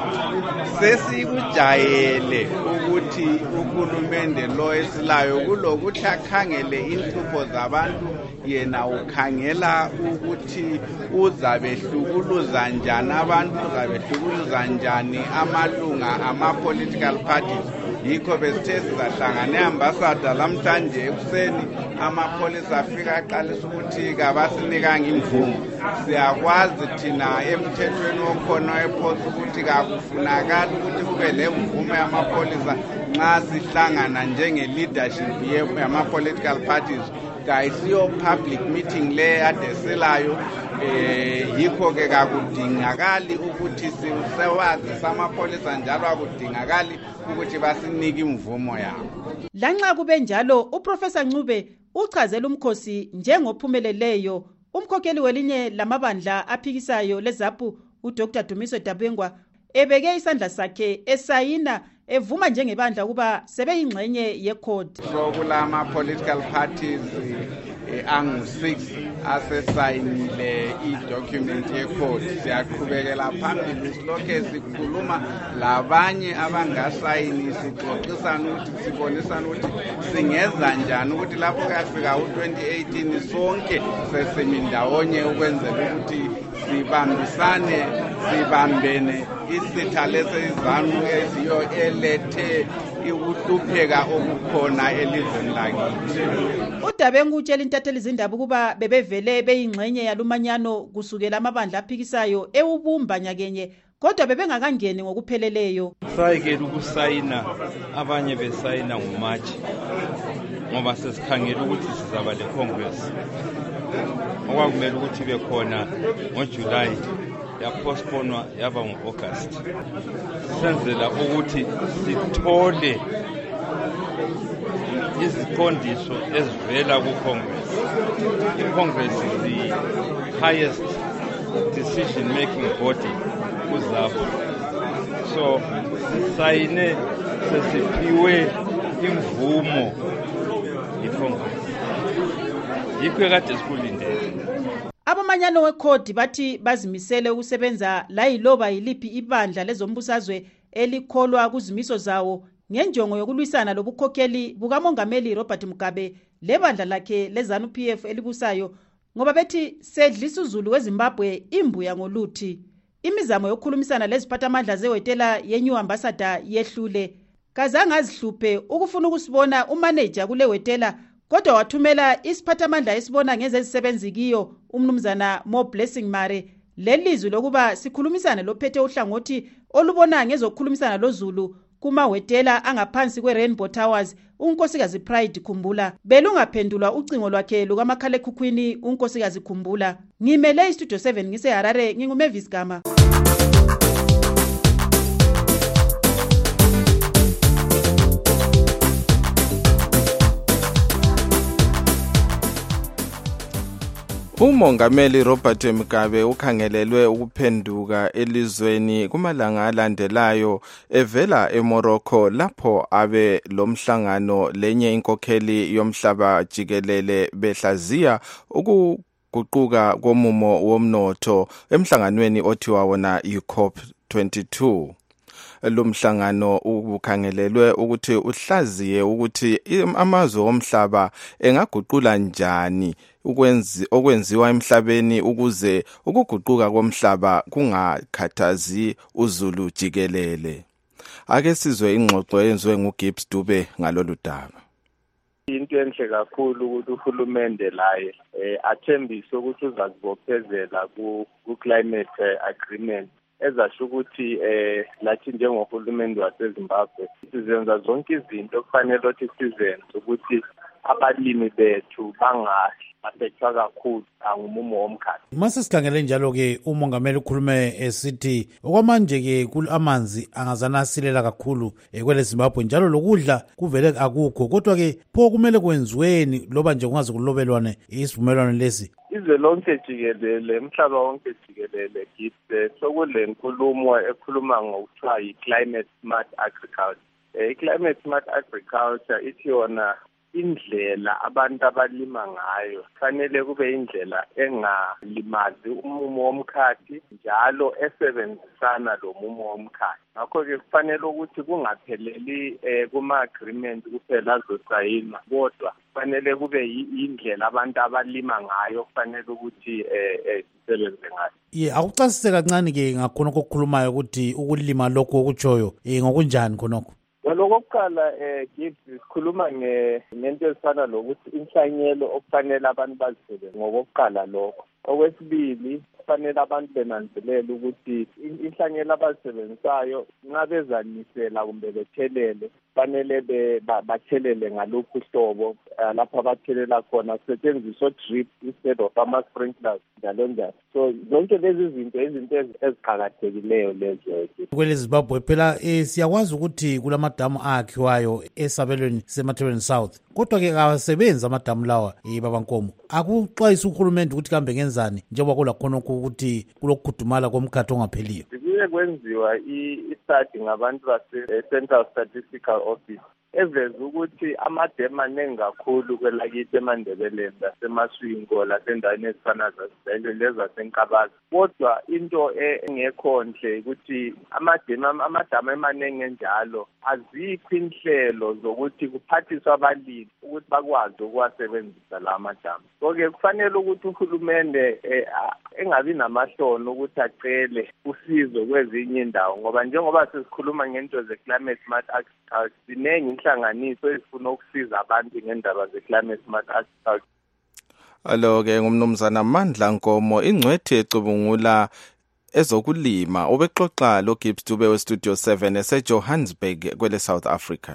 Sesikujayele ukuthi uhulumende lo esilayo kulokuthi akhangele inhlupho zabantu yena ukhangela ukuthi uzabehlukuluza njani abantu uzabehlukuluza njani amalunga ama-political parties. Yikho besithe sizahlangana ne-ambassador lamhlanje ekuseni amapholisa afika aqalisa ukuthi kabasinikanga imvumo. Siyakwazi thina emthethweni okhona ephosa ukuthi kakufunakala ukuthi kube lemvumo yamapholisa nxa sihlangana njenge-leadership yama-political parties. Kayisiyo public meeting le adesilayo eh yikho ke kakudingakali ukuthi sisewazi samapholisa njalo akudingakali ukuthi basinike imvumo yabo. Lanxa kube njalo uProfessor Ncube uchazela umkhosi njengophumeleleyo umkhokheli welinye lamabandla aphikisayo leZAPU uDr Dumiso Dabengwa ebeke isandla sakhe esayina evuma njengebandla kuba sebeyingxenye ye-C O D. So kulama political parties angu six asesayinile i-document ye-C O D. Siyaqhubekela phambili silokhe sikhuluma labanye abangasayini sixoxisana ukuthi sibonisana ukuthi singeza njani ukuthi lapho kuyafika u-twenty eighteen sonke sesimi ndawonye ukwenzela ukuthi sibambisane sibambene isitha lesezanu eziyo elethe ukuhlupheka okukhona elizweni lakithi. uDabengu utshela intatheli izindaba ukuba bebevele beyingxenye yalumanyano kusukela amabandla aphikisayo ewubumba nyakenye kodwa bebengakangeni ngokupheleleyo. Sayekela ukusayina abanye besayina ngoMarch ngoba sesikhangela ukuthi sizaba le Congress okwakumele ukuthi ibe khona ngoJuly yapostponwa yaba ngo-August. Senzela ukuthi sithole iziqondiso ezivela ku-Congress. I-Congress is the highest decision-making body kuZAPU. So sisayine sesiphiwe imvumo yi-Congress. Yikho kade sikulindele. Abamanyano we-C O D bathi bazimisele ukusebenza la yiloba yiliphi ibandla lezombusazwe elikholwa kuzimiso zawo ngenjongo yokulwisana lobukhokheli bukamongameli Robert Mugabe lebandla lakhe leZANU P F elibusayo ngoba bethi sedlisa uZulu weZimbabwe imbuya ngoluthi. Imizamo yokukhulumisana leziphathamandla zewetela ye-New Ambassador yehlule. Kazange azihluphe ukufuna ukusibona umanager kule wetela kodwa wathumela isiphathamandla esibona ngezezisebenzi kiyo umnumzana Mo Blessing Mare lelizwi lokuba sikhulumisane lophethe uhlangothi olubona ngezokukhulumisana loZulu kuma wetela angaphansi kwe-Rainbow Towers unkosikazi Pride Khumbula. Belungaphendulwa ucingo lwakhe lukamakhalekhukhwini unkosikazi Khumbula. Ngimele iStudio seven ngiseHarare nginguMavis Gama. Umongameli Robert Mugabe ukhangelelwe ukuphenduka elizweni kumalanga alandelayo evela eMorocco lapho abe lomhlangano lenye inkokheli yomhlaba jikelele behlaziya ukuguquka komumo womnotho emhlanganweni othiwa wona uCOP twenty-two. Lumhlangano ubukhangelelwe ukuthi uhlaziye ukuthi amazwe omhlaba engaguqula njani ukwenzi okwenziwa emhlabeni ukuze ukuguquka komhlaba kungakhathazi uzulu jikelele. Ake sizwe ingxoxo eyenziwe nguGibbs Dube ngalolu daba. Into enhle kakhulu ukuthi uhulumende laye eh athembise ukuthi uzakubophezela ku climate agreement ezasho ukuthi eh lathi njengohulumende waseZimbabwe sizenza zonke izinto okufanele ukuthi sizenze ukuthi abalimi bethu bangaphethwa kakhulu angumumo womkhathi. Mase sikhangele njalo ke umongameli ukhulume esithi okwamanje ke kulamanzi angazana silela kakhulu kwele Zimbabwe njalo lokudla kuvele akukho kodwa ke pho kumele kwenziweni loba nje kungaze kulobelwane isivumelwano lesi. Izwe lonke jikelele emhlaba wonke jikelele gitse sokule nkulumo ekhuluma ngokuthiwa yi-climate smart agriculture. I-climate smart agriculture ithi yona indlela abantu abalima ngayo fanele kube indlela engalimazi umumo womkhathi njalo esebenzisana lo mumo womkhathi. Ngakho ke kufanele ukuthi kungapheleli kuma agreement kuphela azosayinwa kodwa fanele kube indlela abantu abalima ngayo fanele ukuthi sisebenze ngayo. Ye akuchasise kancane ke ngakhona kokukhulumayo ukuthi ukulima lokho okutshoyo ngokunjani khonokho. Lokuqala eh Gibbs sikhuluma ngento ezifana lokuthi inhlanyelo okufanele abantu bazisebenze ngokuqala lokho. Okwesibili kufanele abantu benanzelela ukuthi inhlanyelo abazisebenzayo nxa bezanisela kumbe bethelele fanele bathelele ngaluphi uhlobo lapho abathelela khona kusetshenziswa drip instead of ama sprinklers njalo njalo. So zonke lezi zinto izinto eziqhakathekileyo lezo. Kwele Zimbabwe phela siyakwazi ukuthi kulamadamu akhiwayo esabelweni seMatabeleland South kodwa ke asebenza amadamu lawa yibabankomo. Akuxwayisa uhulumende ukuthi kambe ngenzani njengoba kula khona ukuthi kulokukhudumala komkhathi ongapheliyo. Kuye kwenziwa i-study ngabantu base Central Statistical Office eveza ukuthi amademu maningi kakhulu kwelakithi eMandebeleni laseMaswingo lasendaweni ezifana zasibhele lezaseNkabazi. Kodwa into engekho nhle ukuthi amademu amadamu emaningi njalo azikho inhlelo zokuthi kuphathiswe abalimi ukuthi bakwazi ukuwasebenzisa la madamu. So-ke kufanele ukuthi uhulumende engabi namahlono ukuthi acele usizo kwezinye indawo ngoba njengoba sesikhuluma ngento ze-climate smart agriculture zinengi inhlanganiso ezifuna ukusiza abantu ngendaba ze-climate smart agriculture. Alo-ke ngumnumzana Mandla Nkomo ingcwethi ecubungula ezokulima obexoxa lo Gibbs Dube we Studio seven eseJohannesburg kwele South Africa.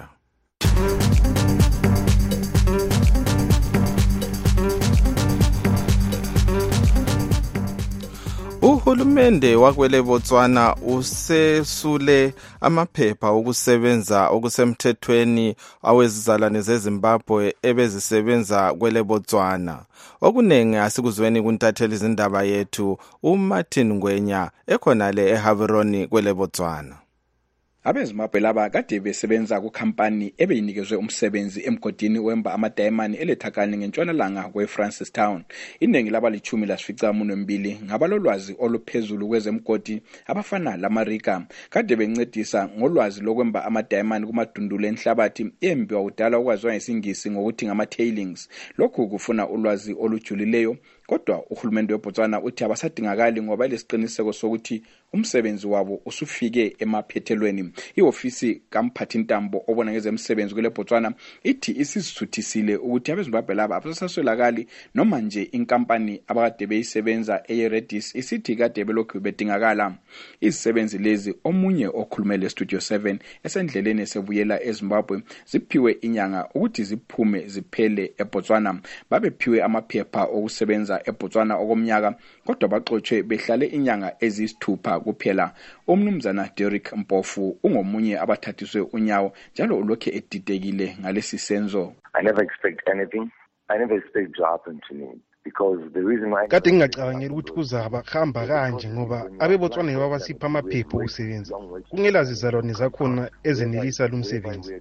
Uhulumende wakwele Botswana usesule amaphepha okusebenza okusemthethweni awezizalwane zeZimbabwe ebezisebenza kwele Botswana. Okunengi asikuzweni kuntatheli izindaba yethu uMartin Ngwenya ekhonale eHaveroni kwele Botswana. AbeZimbabwe laba kade besebenza kukampani ebeyinikezwe umsebenzi emgodini wemba amadayimani elethakani ngentshonalanga kweFrancistown. Iningi labalichumi lasificamunwe mbili ngabalolwazi oluphezulu kwezemgodi abafana lamarika kade bencedisa ngolwazi lokwemba amadayimani kumadundulo enhlabathi embiwa kudala okwaziwa ngesingisi ngokuthi ngama-tailings. Lokhu kufuna ulwazi olujulileyo kodwa uhulumende weBotswana uthi abasadingakali ngoba ilesiqiniseko sokuthi umsebenzi wabo usufike emaphethelweni. Iofisi kaMphathintambo obona ngezemsebenzi kwele Botswana ithi isisuthisile ukuthi abeZimbabwe laba abasaswelakali noma nje inkampani abakade beyisebenza eRedis isithi kade belokhu bedingakala. Izisebenzi lezi omunye okhulumele Studio seven esendleleni esebuyela eZimbabwe ziphiwe inyanga ukuthi ziphume ziphele eBotswana. Babephiwe amaphepha okusebenza eBotswana okomnyaka kodwa baxoxwe behlale inyanga ezisithupha kuphela. Umnumzana Derek Mpofu ungomunye abathathiswe unyawo njalo ulokhe edidekile ngalesi senzo. I never expect anything. I never expect to happen to me. Because the reason why kade ngingacabangela ukuthi kuzaba hamba kanje ngoba abeBotswana babasipha amaphepha okusebenza kungela zizalwane zakhona ezenelisa lo msebenzi.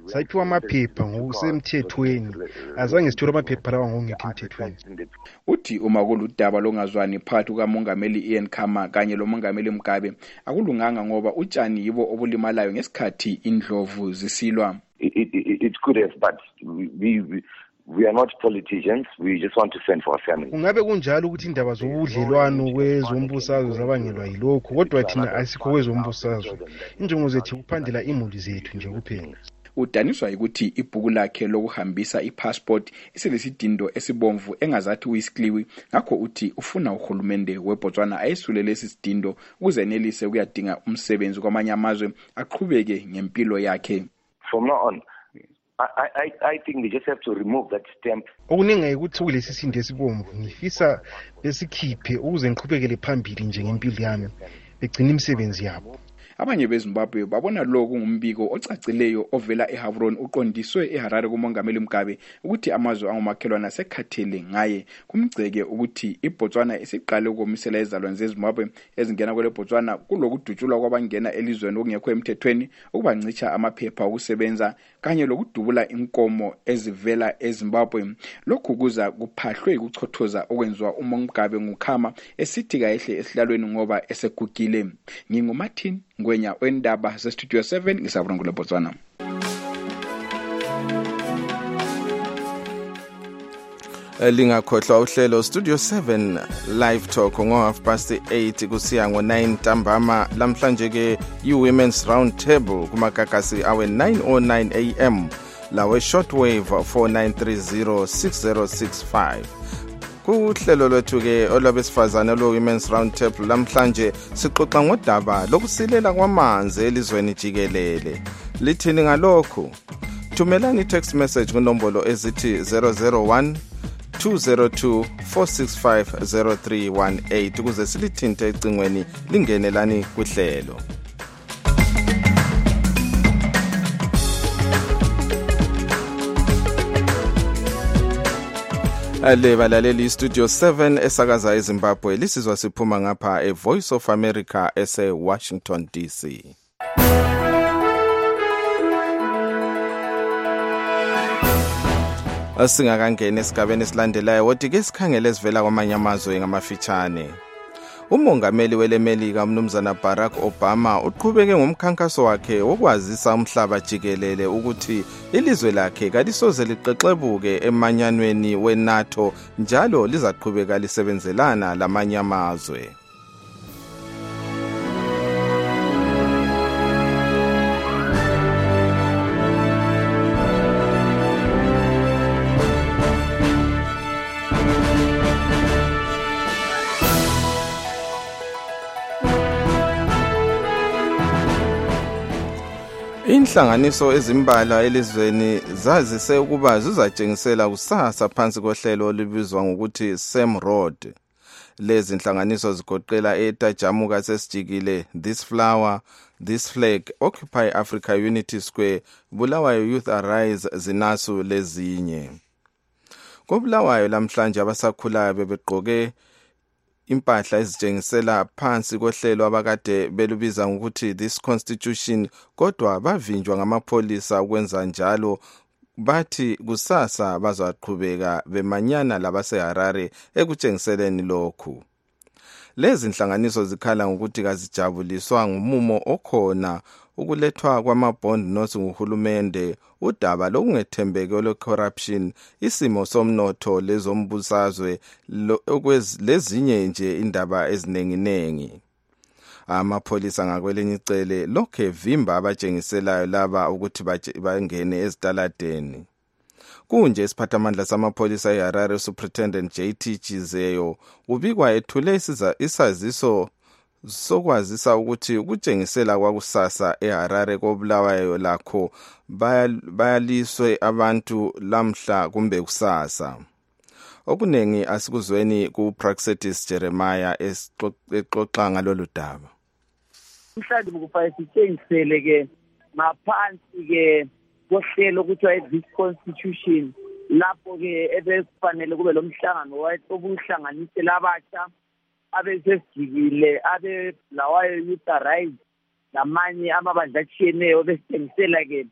sayiphiwa amaphepha ngokusemthethweni azange sithole amaphepha lawa ngokungekho emthethweni. Uthi uma kuludaba longazwani phakathi kukamongameli Ian Khama kanye lomongameli Mugabe akulunganga ngoba utshani yibo obulimalayo ngesikhathi indlovu zisilwa. It, it, it, it could have, but we, we we are not politicians. We just want to fend for our family. Kungabe kunjalo ukuthi indaba zobudlelwano kwezombusazwe zabangelwa yilokho kodwa thina asikho kwezombusazwe. Injongo zethu kuphandela imuli zethu nje kuphela. Udaniswa ukuthi ibhuku lakhe lokuhambisa ipassport iselesidindo esibomvu engazathi uyisikliwi ngakho uthi ufuna uhulumende weBotswana ayisule lesi sidindo ukuze enelise ukuyadinga umsebenzi kwamanye amazwe aqhubeke ngempilo yakhe. From now on, I, I, I think they just have to remove that stamp. Okuningi ukuthi kulesi sindo esibomvu ngifisa besikhiphe ukuze ngiqhubekele phambili nje ngempilo yami begcina imisebenzi yabo. Abanye beZimbabwe babona lokhu ngumbiko ocacileyo ovela eHavron uqondiswe eHarare kumongameli Mugabe ukuthi amazwe angumakhelwana sekhathele ngaye kumgceke ukuthi iBotswana isiqale ukumisela izalwane zeZimbabwe ezingena kwele Botswana kulokudutshulwa kwabangena elizweni okungekho emthethweni ukubancicha amaphepha okusebenza kanye lokudubula inkomo ezivela eZimbabwe. Lokhu kuza kuphahlwe ukuchothoza okwenzwa uMongabe nguKhama esithi kahle esihlalweni ngoba esegugile. NginguMartin Ngwenya wendaba ze Studio seven ngisabona kule Botswana. Lingakhohlwa uhlelo Studio seven live talk ngo half past eight kusiya ngo nine ntambama lamhlanje ke iWomen's Round Table kumakakasi awe nine oh nine a m lawe shortwave four nine three zero six zero six five. Kuhlelo lwethu ke olwabesifazane lo Women's Round Table lamhlanje sixoxa ngodaba lokusilela kwamanzi elizweni jikelele. Lithini ngalokho? Thumelani text message kunombolo ezithi zero zero one two zero two four six five zero three one eight ukuze silithinte ecingweni lingenelani kuhlelo. Ale balaleli Studio seven esakaza eZimbabwe lisizwa siphuma ngapha eVoice of America ese Washington D C. Asingakangena esigabeni esilandelayo wodi ke sikhangele sivela kwamanye amazwe ngamafitshane. Umongameli welemelika umnumzana Barack Obama uqhubeke ngomkhankaso wakhe wokwazisa umhlaba jikelele ukuthi ilizwe lakhe kalisoze liqexebuke emanyanweni weNATO njalo lizaqhubeka lisebenzelana lamanye amazwe. Inhlanganiso ezimbala elizweni zazise ukuba zizatshengisela kusasa phansi kohlelo olubizwa ngokuthi Same Road. Lezi inhlanganiso zigoqela eTajamuka sesijikile, This Flower, This Flag, Occupy Africa Unity Square, Bulawayo Youth Arise, Zinasu lezinye. Kobulawayo lamhlanje abasakhulayo bebegqoke impahla ezitshengisela phansi kohlelo abakade belubiza ngokuthi This Constitution kodwa bavinjwa ngamapolisa ukwenza njalo bathi kusasa bazaqhubeka bemanyana labaseHarare ekutshengiseleni lokhu. Lezi inhlanganiso zikhala ngokuthi kazijabuliswa ngumumo okhona ukulethwa kwamabond nothi nguhulumende udaba lokungethembeke lo corruption isimo somnotho lezombusazwe lezinye nje indaba ezinenginengi. Amapolisa ngakwelinye icele lokhe vimba abatshengiselayo laba ukuthi bangene ezitaladeni. Kunje isiphathamandla samapolisa eHarare Superintendent J T Chizeyo ubikwa ethule isaziso sokwazisa ukuthi ukutshengisela kwakusasa eHarare kobulawayo lakho bayaliswe abantu lamhla kumbe kusasa. Okunengi asikuzweni kuPraxedis Jeremiah exoxa ngalolu daba. Mhlawumbe kufanele sitshengisele ke maphansi ke kohlelo kuthiwa This Constitution lapho ke ebekufanele kube lomhlangano wokuhlanganisa labatsha abesesijikile abebulawayo Youth Arise namanye amabandla atshiyeneyo besitshengisela ke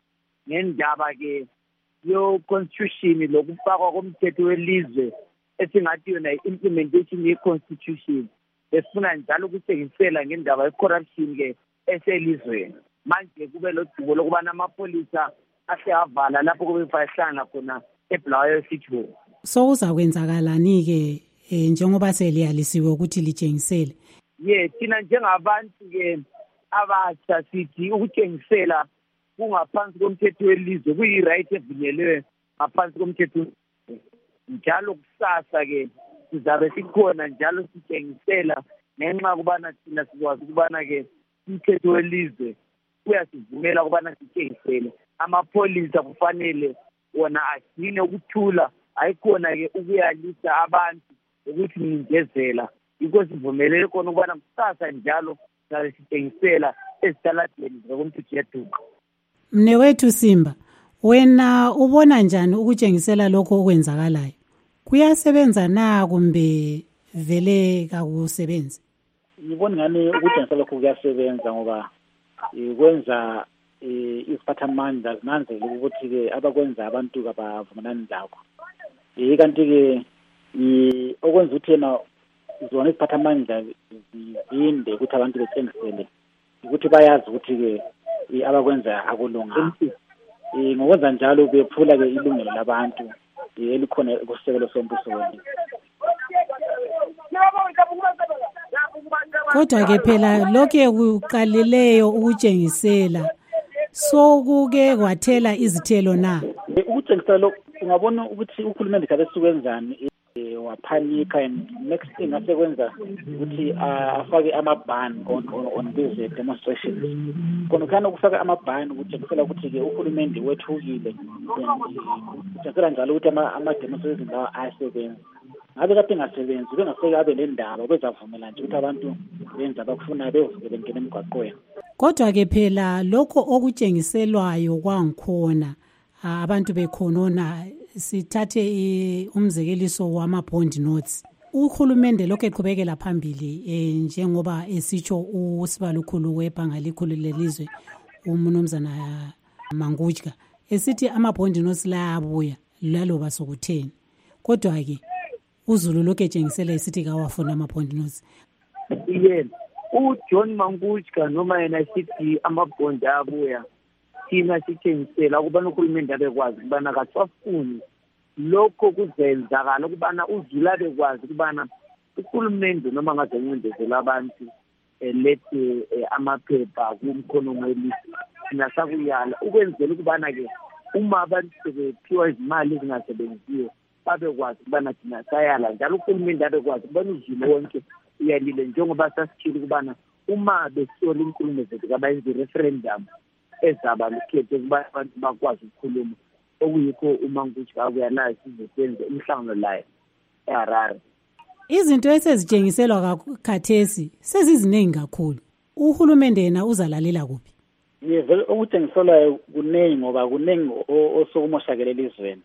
ngendaba-ke yo-constitution lokufakwa komthetho welizwe esingathi yona i-implementation ye-constitution. Besifuna njalo ukutshengisela ngendaba ye-corruption-ke eselizweni. Manje kube lodubo lokubana amapholisa aseyavala lapho kube fahlana khona eBulawayo City Hall. So uzakwenzakalani-ke eh, njengoba seliyalisiwe ukuthi litshengisele? Ye thina njengabantu-ke abatsha sithi ukutshengisela kungaphansi komthetho welizwe kuyi-right evunyelwe ngaphansi komthetho. Njalo kusasa-ke sizabe sikhona njalo sitshengisela ngenxa kubana thina sikwazi ukubana-ke umthetho welizwe uyasivumela ukubana sitshengisele. Amapholisa kufanele wona agcine ukuthula, ayikhona-ke ukuyalisa abantu ukuthi ngingezela. Yikho sivumelele khona ukubana kusasa njalo sizabe sitshengisela ezitaladeni zokomthetho yeduka. Mnewethu Simba, wena ubona njani ukutshengisela lokho okwenzakalayo? Kuyasebenza na kumbe vele kakusebenzi? Ngibona ngani ukutshengisela lokho kuyasebenza ngoba kwenza iziphathamandla zinanzele ukuthi-ke abakwenza abantu abavumelani lakho. Kanti-ke okwenza ukuthi yena zona iziphathamandla zinde ukuthi abantu betshengisele ukuthi bayazi ukuthi-ke abakwenza akulunganga. Ngokwenza njalo bephula-ke ilungelo labantu elikhona kusekelo sombuso wethu. Kodwa-ke phela lokhu kuqalileyo ukutshengisela sokuke kwathela izithelo na? Ukutshengisela lokhu ungabona ukuthi uhulumende kabe sikwenzani waphanika, and next thing asekwenza ukuthi afake amabhani on on these demonstrations. Khona kana ukufaka amabhani ukutshengisela ukuthi-ke uhulumende wethukile, kutshengisela njalo ukuthi ama-demonstrations lawa ayasebenza. Ngabe kade ngasebenzi bengaseke abe nendaba bezavumela nje ukuthi abantu benza abakufunayo bevuke bengena emgwaqweni. Kodwa-ke phela lokho okutshengiselwayo kwangikhona abantu bekhonona, sithathe umzekeliso wama-bond notes. Uhulumende lokho eqhubekela phambili eh, njengoba esitsho usibalukhulu webhanga likhulu lelizwe uMnumzana Mangutshka esithi ama-bond notes la abuya laloba sokutheni. Kodwa-ke uZulu lokho etshengisela esithi kawafuna ama-bond notes. Yebo, uJohn Mangutshka noma yena sithi ama-bond abuya, thina sitshengisela ukubana uhulumende abekwazi ukubana kasafuni lokho kuzenzakala ukubana uZulu abekwazi ukubana uhulumende noma ngaze ngincindezela abantu elethe amaphepha kumkhono welizwe. Thina sakuyala ukwenzela ukubana-ke uma abantu sebephiwa izimali ezingasebenziyo babekwazi ukubana thina sayala njalo uhulumende abekwazi ukubana uZulu wonke uyalile, njengoba sasitshile ukubana uma besola inkulumo zethu kabayenza i-referendum ezaba lukhetho ukuba abantu bakwazi ukukhuluma, okuyikho uMangutshka akuyalayo sizosenza umhlangano layo eHarare. Izinto esezitshengiselwa khathesi seziziningi kakhulu. Uhulumende yena uzalalela kuphi? Yevele okutshengiselwayo kuningi ngoba kuningi osokumoshakele elizweni.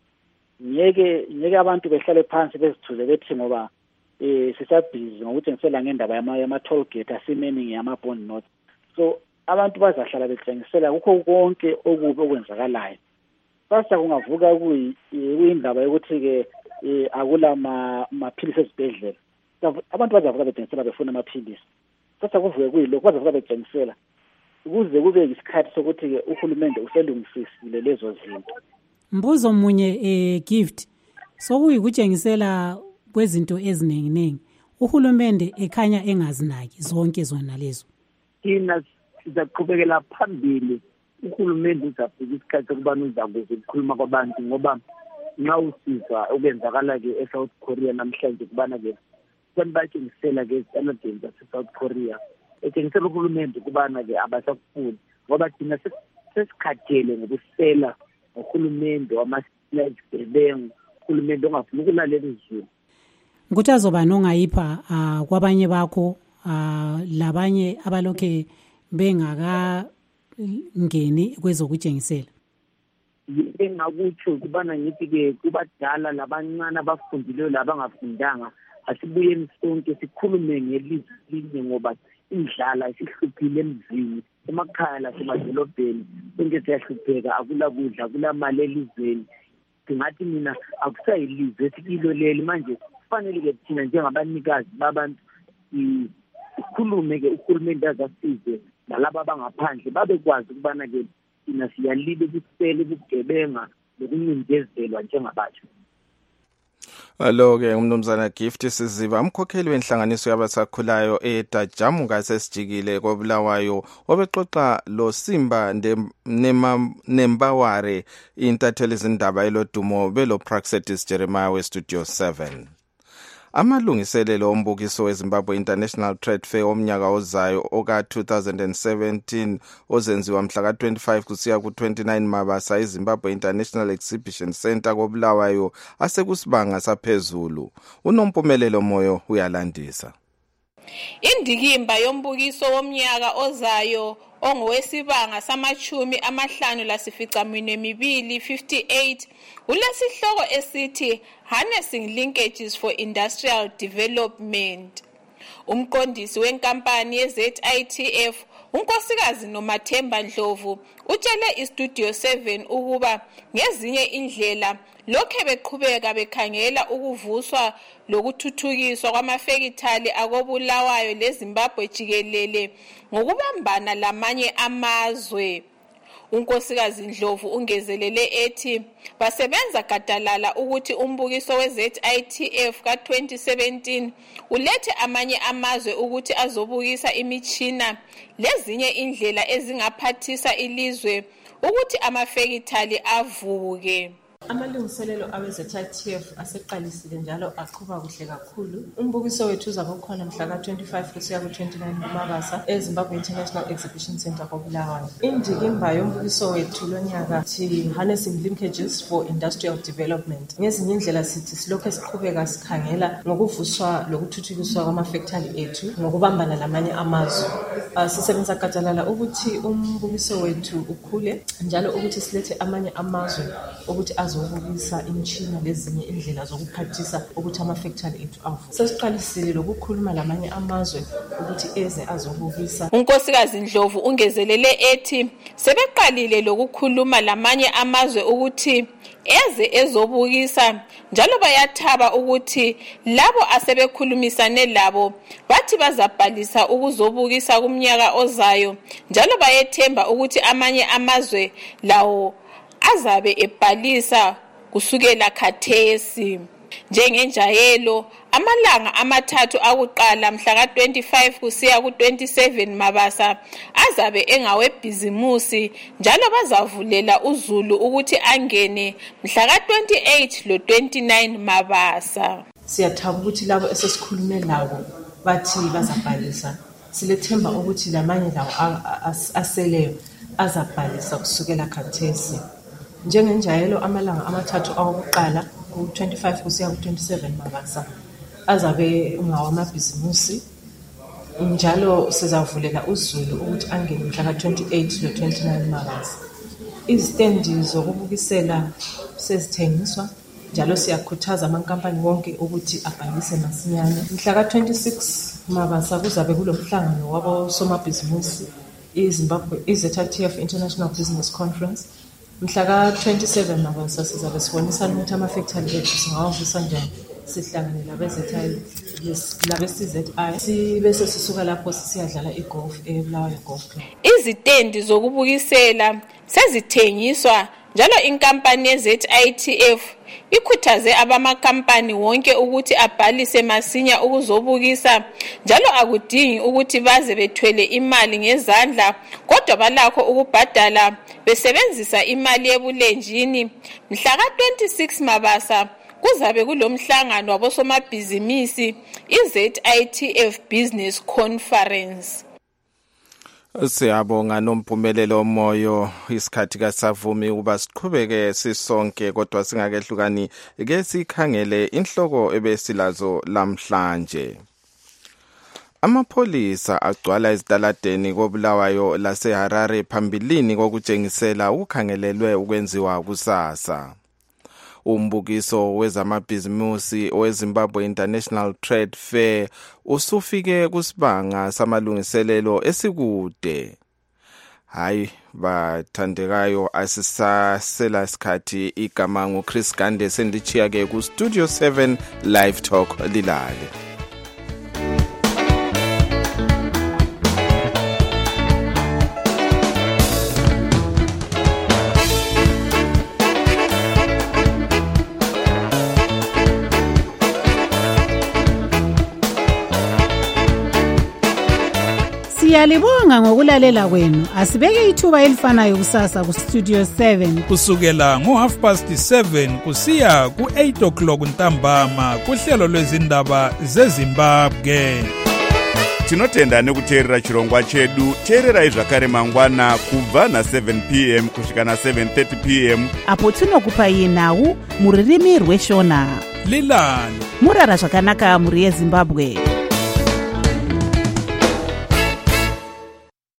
Ngeke ngeke abantu behlale phansi bezithule bethi ngoba eh sisabhizi ngokutshengisela ngendaba yama-toll gate asimeningi yama-bond notes. So abantu bazahlala betshengisela kukho konke okubi okwenzakalayo. Sasa kungavuka kuyindaba yokuthi-ke akula maphilisi ezibhedlela, abantu bazavuka betshengisela befuna amaphilisi. Sasa kuvuke kuyilokho bazavuka betshengisela kuze kube isikhathi sokuthi-ke uhulumende uselungisisile lezo zinto. Mbuzo munye eh gift sokuyikutshengisela kwezinto eziningi-ningi, uhulumende ekhanya engazinaki zonke zona lezo. Thina sizaqhubekela phambili, uhulumende uzafika isikhathi sokubana uzakuze ukukhuluma kwabantu, ngoba nxa usizwa okwenzakala-ke eSouth Korea namhlanje kubana-ke abantu batshengisela-ke ezitaladeni zase-South Korea etshengisela uhulumende ukubana-ke abasakufuni, ngoba thina sesikhathele ngokusela ngohulumende wamazigebengu, uhulumende ongafuni ukulalela izulu. Ukuthi azobani ongayipha uh, kwabanye bakho uh, labanye abalokhe bengakangeni kwezokutshengisela? Engakutsho kubana ngithi-ke kubadala labancane abafundileyo labangafundanga, asibuyeni sonke sikhulume ngelizwi linye, ngoba indlala isihluphile emzini, emakhaya lasemadolobheni. sonke siyahlupheka, akula kudla, akula mali elizweni. Singathi mina akusayilizwe esikilo leli manje kufanele-ke thina njengabanikazi babantu sikhulume-ke uhulumeni azasize nalabo abangaphandle babekwazi ukubana-ke thina siyalibe kusele bugebenga nokuncindezelwa njengabantu. Alo-ke umnumzana Gift Siziba, umkhokheli wenhlanganiso yabasakhulayo eDajamu ngasesijikile koBulawayo obexoxa lo Simba Nembaware intatheli izindaba elodumo belo Praxedis Jeremiah we-Studio seven. Amalungiselelo ombukiso weZimbabwe International Trade Fair omnyaka ozayo oka twenty seventeen ozenziwa mhla ka twenty-five kusiya ku twenty-nine Mabasa eZimbabwe International Exhibition Center koBulawayo asekusibanga saphezulu. Unompumelelo Moyo uyalandisa. Indikimba yombukiso womnyaka ozayo ongowesibanga samachumi amahlanu lasificamunwe mibili fifty-eight ulesihloko esithi Harnessing Linkages for Industrial Development. Umqondisi wenkampani ye-Z I T F unkosikazi Nomathemba Ndlovu utshele iStudio seven ukuba ngezinye indlela lokho beqhubeka bekhangela ukuvuswa lokuthuthukiswa kwamafekithali akobulawayo leZimbabwe jikelele ngokubambana lamanye amazwe. Unkosikazi Ndlovu ungezelele ethi basebenza gadalala ukuthi umbukiso we-Z I T F ka twenty seventeen ulethe amanye amazwe ukuthi azobukisa imitshina lezinye indlela ezingaphathisa ilizwe ukuthi amafekithali avuke. Amalungiselelo awe-Z I T F aseqalisile njalo aqhuba kuhle kakhulu. Umbukiso wethu uzabe ukhona mhla ka twenty-five kusiya ku twenty-nine kuMabasa eZimbabwe International Exhibition Center koBulawayo. Indikimba yombukiso wethu lonyaka thi Harnessing Linkages for Industrial Development. Ngezinye indlela sithi silokho siqhubeka sikhangela ngokuvuswa lokuthuthukiswa kwamafekithali ethu ngokubambana lamanye amazwe. Uh, sisebenza gadalala ukuthi umbukiso wethu ukhule njalo ukuthi silethe amanye amazwe ukuthi azobukisa imitshina lezinye indlela zokuphathisa ukuthi amafekithali ethu avuke. Sesiqalisile lokukhuluma lamanye amazwe ukuthi eze azobukisa. Unkosikazi Ndlovu ungezelele ethi sebeqalile lokukhuluma lamanye amazwe ukuthi eze ezobukisa njalo bayathaba ukuthi labo asebekhulumisane labo bathi bazabhalisa ukuzobukisa kumnyaka ozayo njalo bayethemba ukuthi amanye amazwe lawo azabe ebhalisa kusukela khathesi. Njengenjayelo amalanga amathathu akuqala mhla ka twenty-five kusiya ku twenty-seven Mabasa azabe engawebhizimusi njalo bazavulela uZulu ukuthi angene mhla ka twenty-eight lo twenty-nine Mabasa. Siyathaba ukuthi labo esesikhulume labo bathi bazabhalisa. Silethemba ukuthi lamanye lawo aseleyo azabhalisa kusukela khathesi. Njengenjayelo amalanga amathathu awokuqala ku twenty-five kusiya ku twenty-seven Mabasa azabe ngawamabhizimusi njalo sizavulela uZulu ukuthi angene mhla ka twenty-eight lo twenty-nine Mabasa. Izitendi zokubukisela sezithengiswa njalo siyakhuthaza amankampani wonke ukuthi abhalise masinyane. Mhla ka twenty-six Mabasa kuzabe kulomhlangano wabo somabhizimusi iZimbabwe i-Z I T F International Business Conference. Mhla ka twenty-seven Mabasa sizabe sibonisana ukuthi amafekithali ethu singawavusa njani. Sihlangane labe-C Z I sibese sisuka lapho siyadlala igolf eBulawayo Golf Club. Izitendi zokubukisela sezithengiswa njalo inkampani ye-Z I T F ikhuthaze abamakampani wonke ukuthi abhalise masinya ukuzobukisa njalo akudingi ukuthi baze bethwele imali ngezandla kodwa balakho ukubhadala besebenzisa imali ebulenjini. Mhla ka twenty-six Mabasa kuzabe kulomhlangano wabosomabhizimisi i-Z I T F Business Conference. Siyabonga Nompumelelo Moyo. Isikhathi kasavumi ukuba siqhubeke sisonke kodwa singakehlukani ke sikhangele inhloko ebesilazo lamhlanje. Amapholisa agcwala ezitaladeni koBulawayo laseHarare phambilini kokutshengisela ukukhangelelwe ukwenziwa kusasa. Umbukiso wezamabhizimusi weZimbabwe International Trade Fair usufike kusibanga samalungiselelo esikude. hayi bathandekayo asisasela isikhathi igama nguChris Gande sendichiya ke ku Studio seven Live Talk lilale. Siyalibonga ngokulalela kwenu. Asibeke ithuba elifanayo kusasa ku Studio seven kusukela ngo half past seven kusiya ku eight o'clock ntambama kuhlelo lwezindaba zeZimbabwe. Tinotenda nekuteerera chirongwa chedu. Teererai zvakare mangwana kubva na seven p m kusvika na seven thirty p m apo tinokupai nhau muririmi rweshona. Lilani murara zvakanaka muri yeZimbabwe.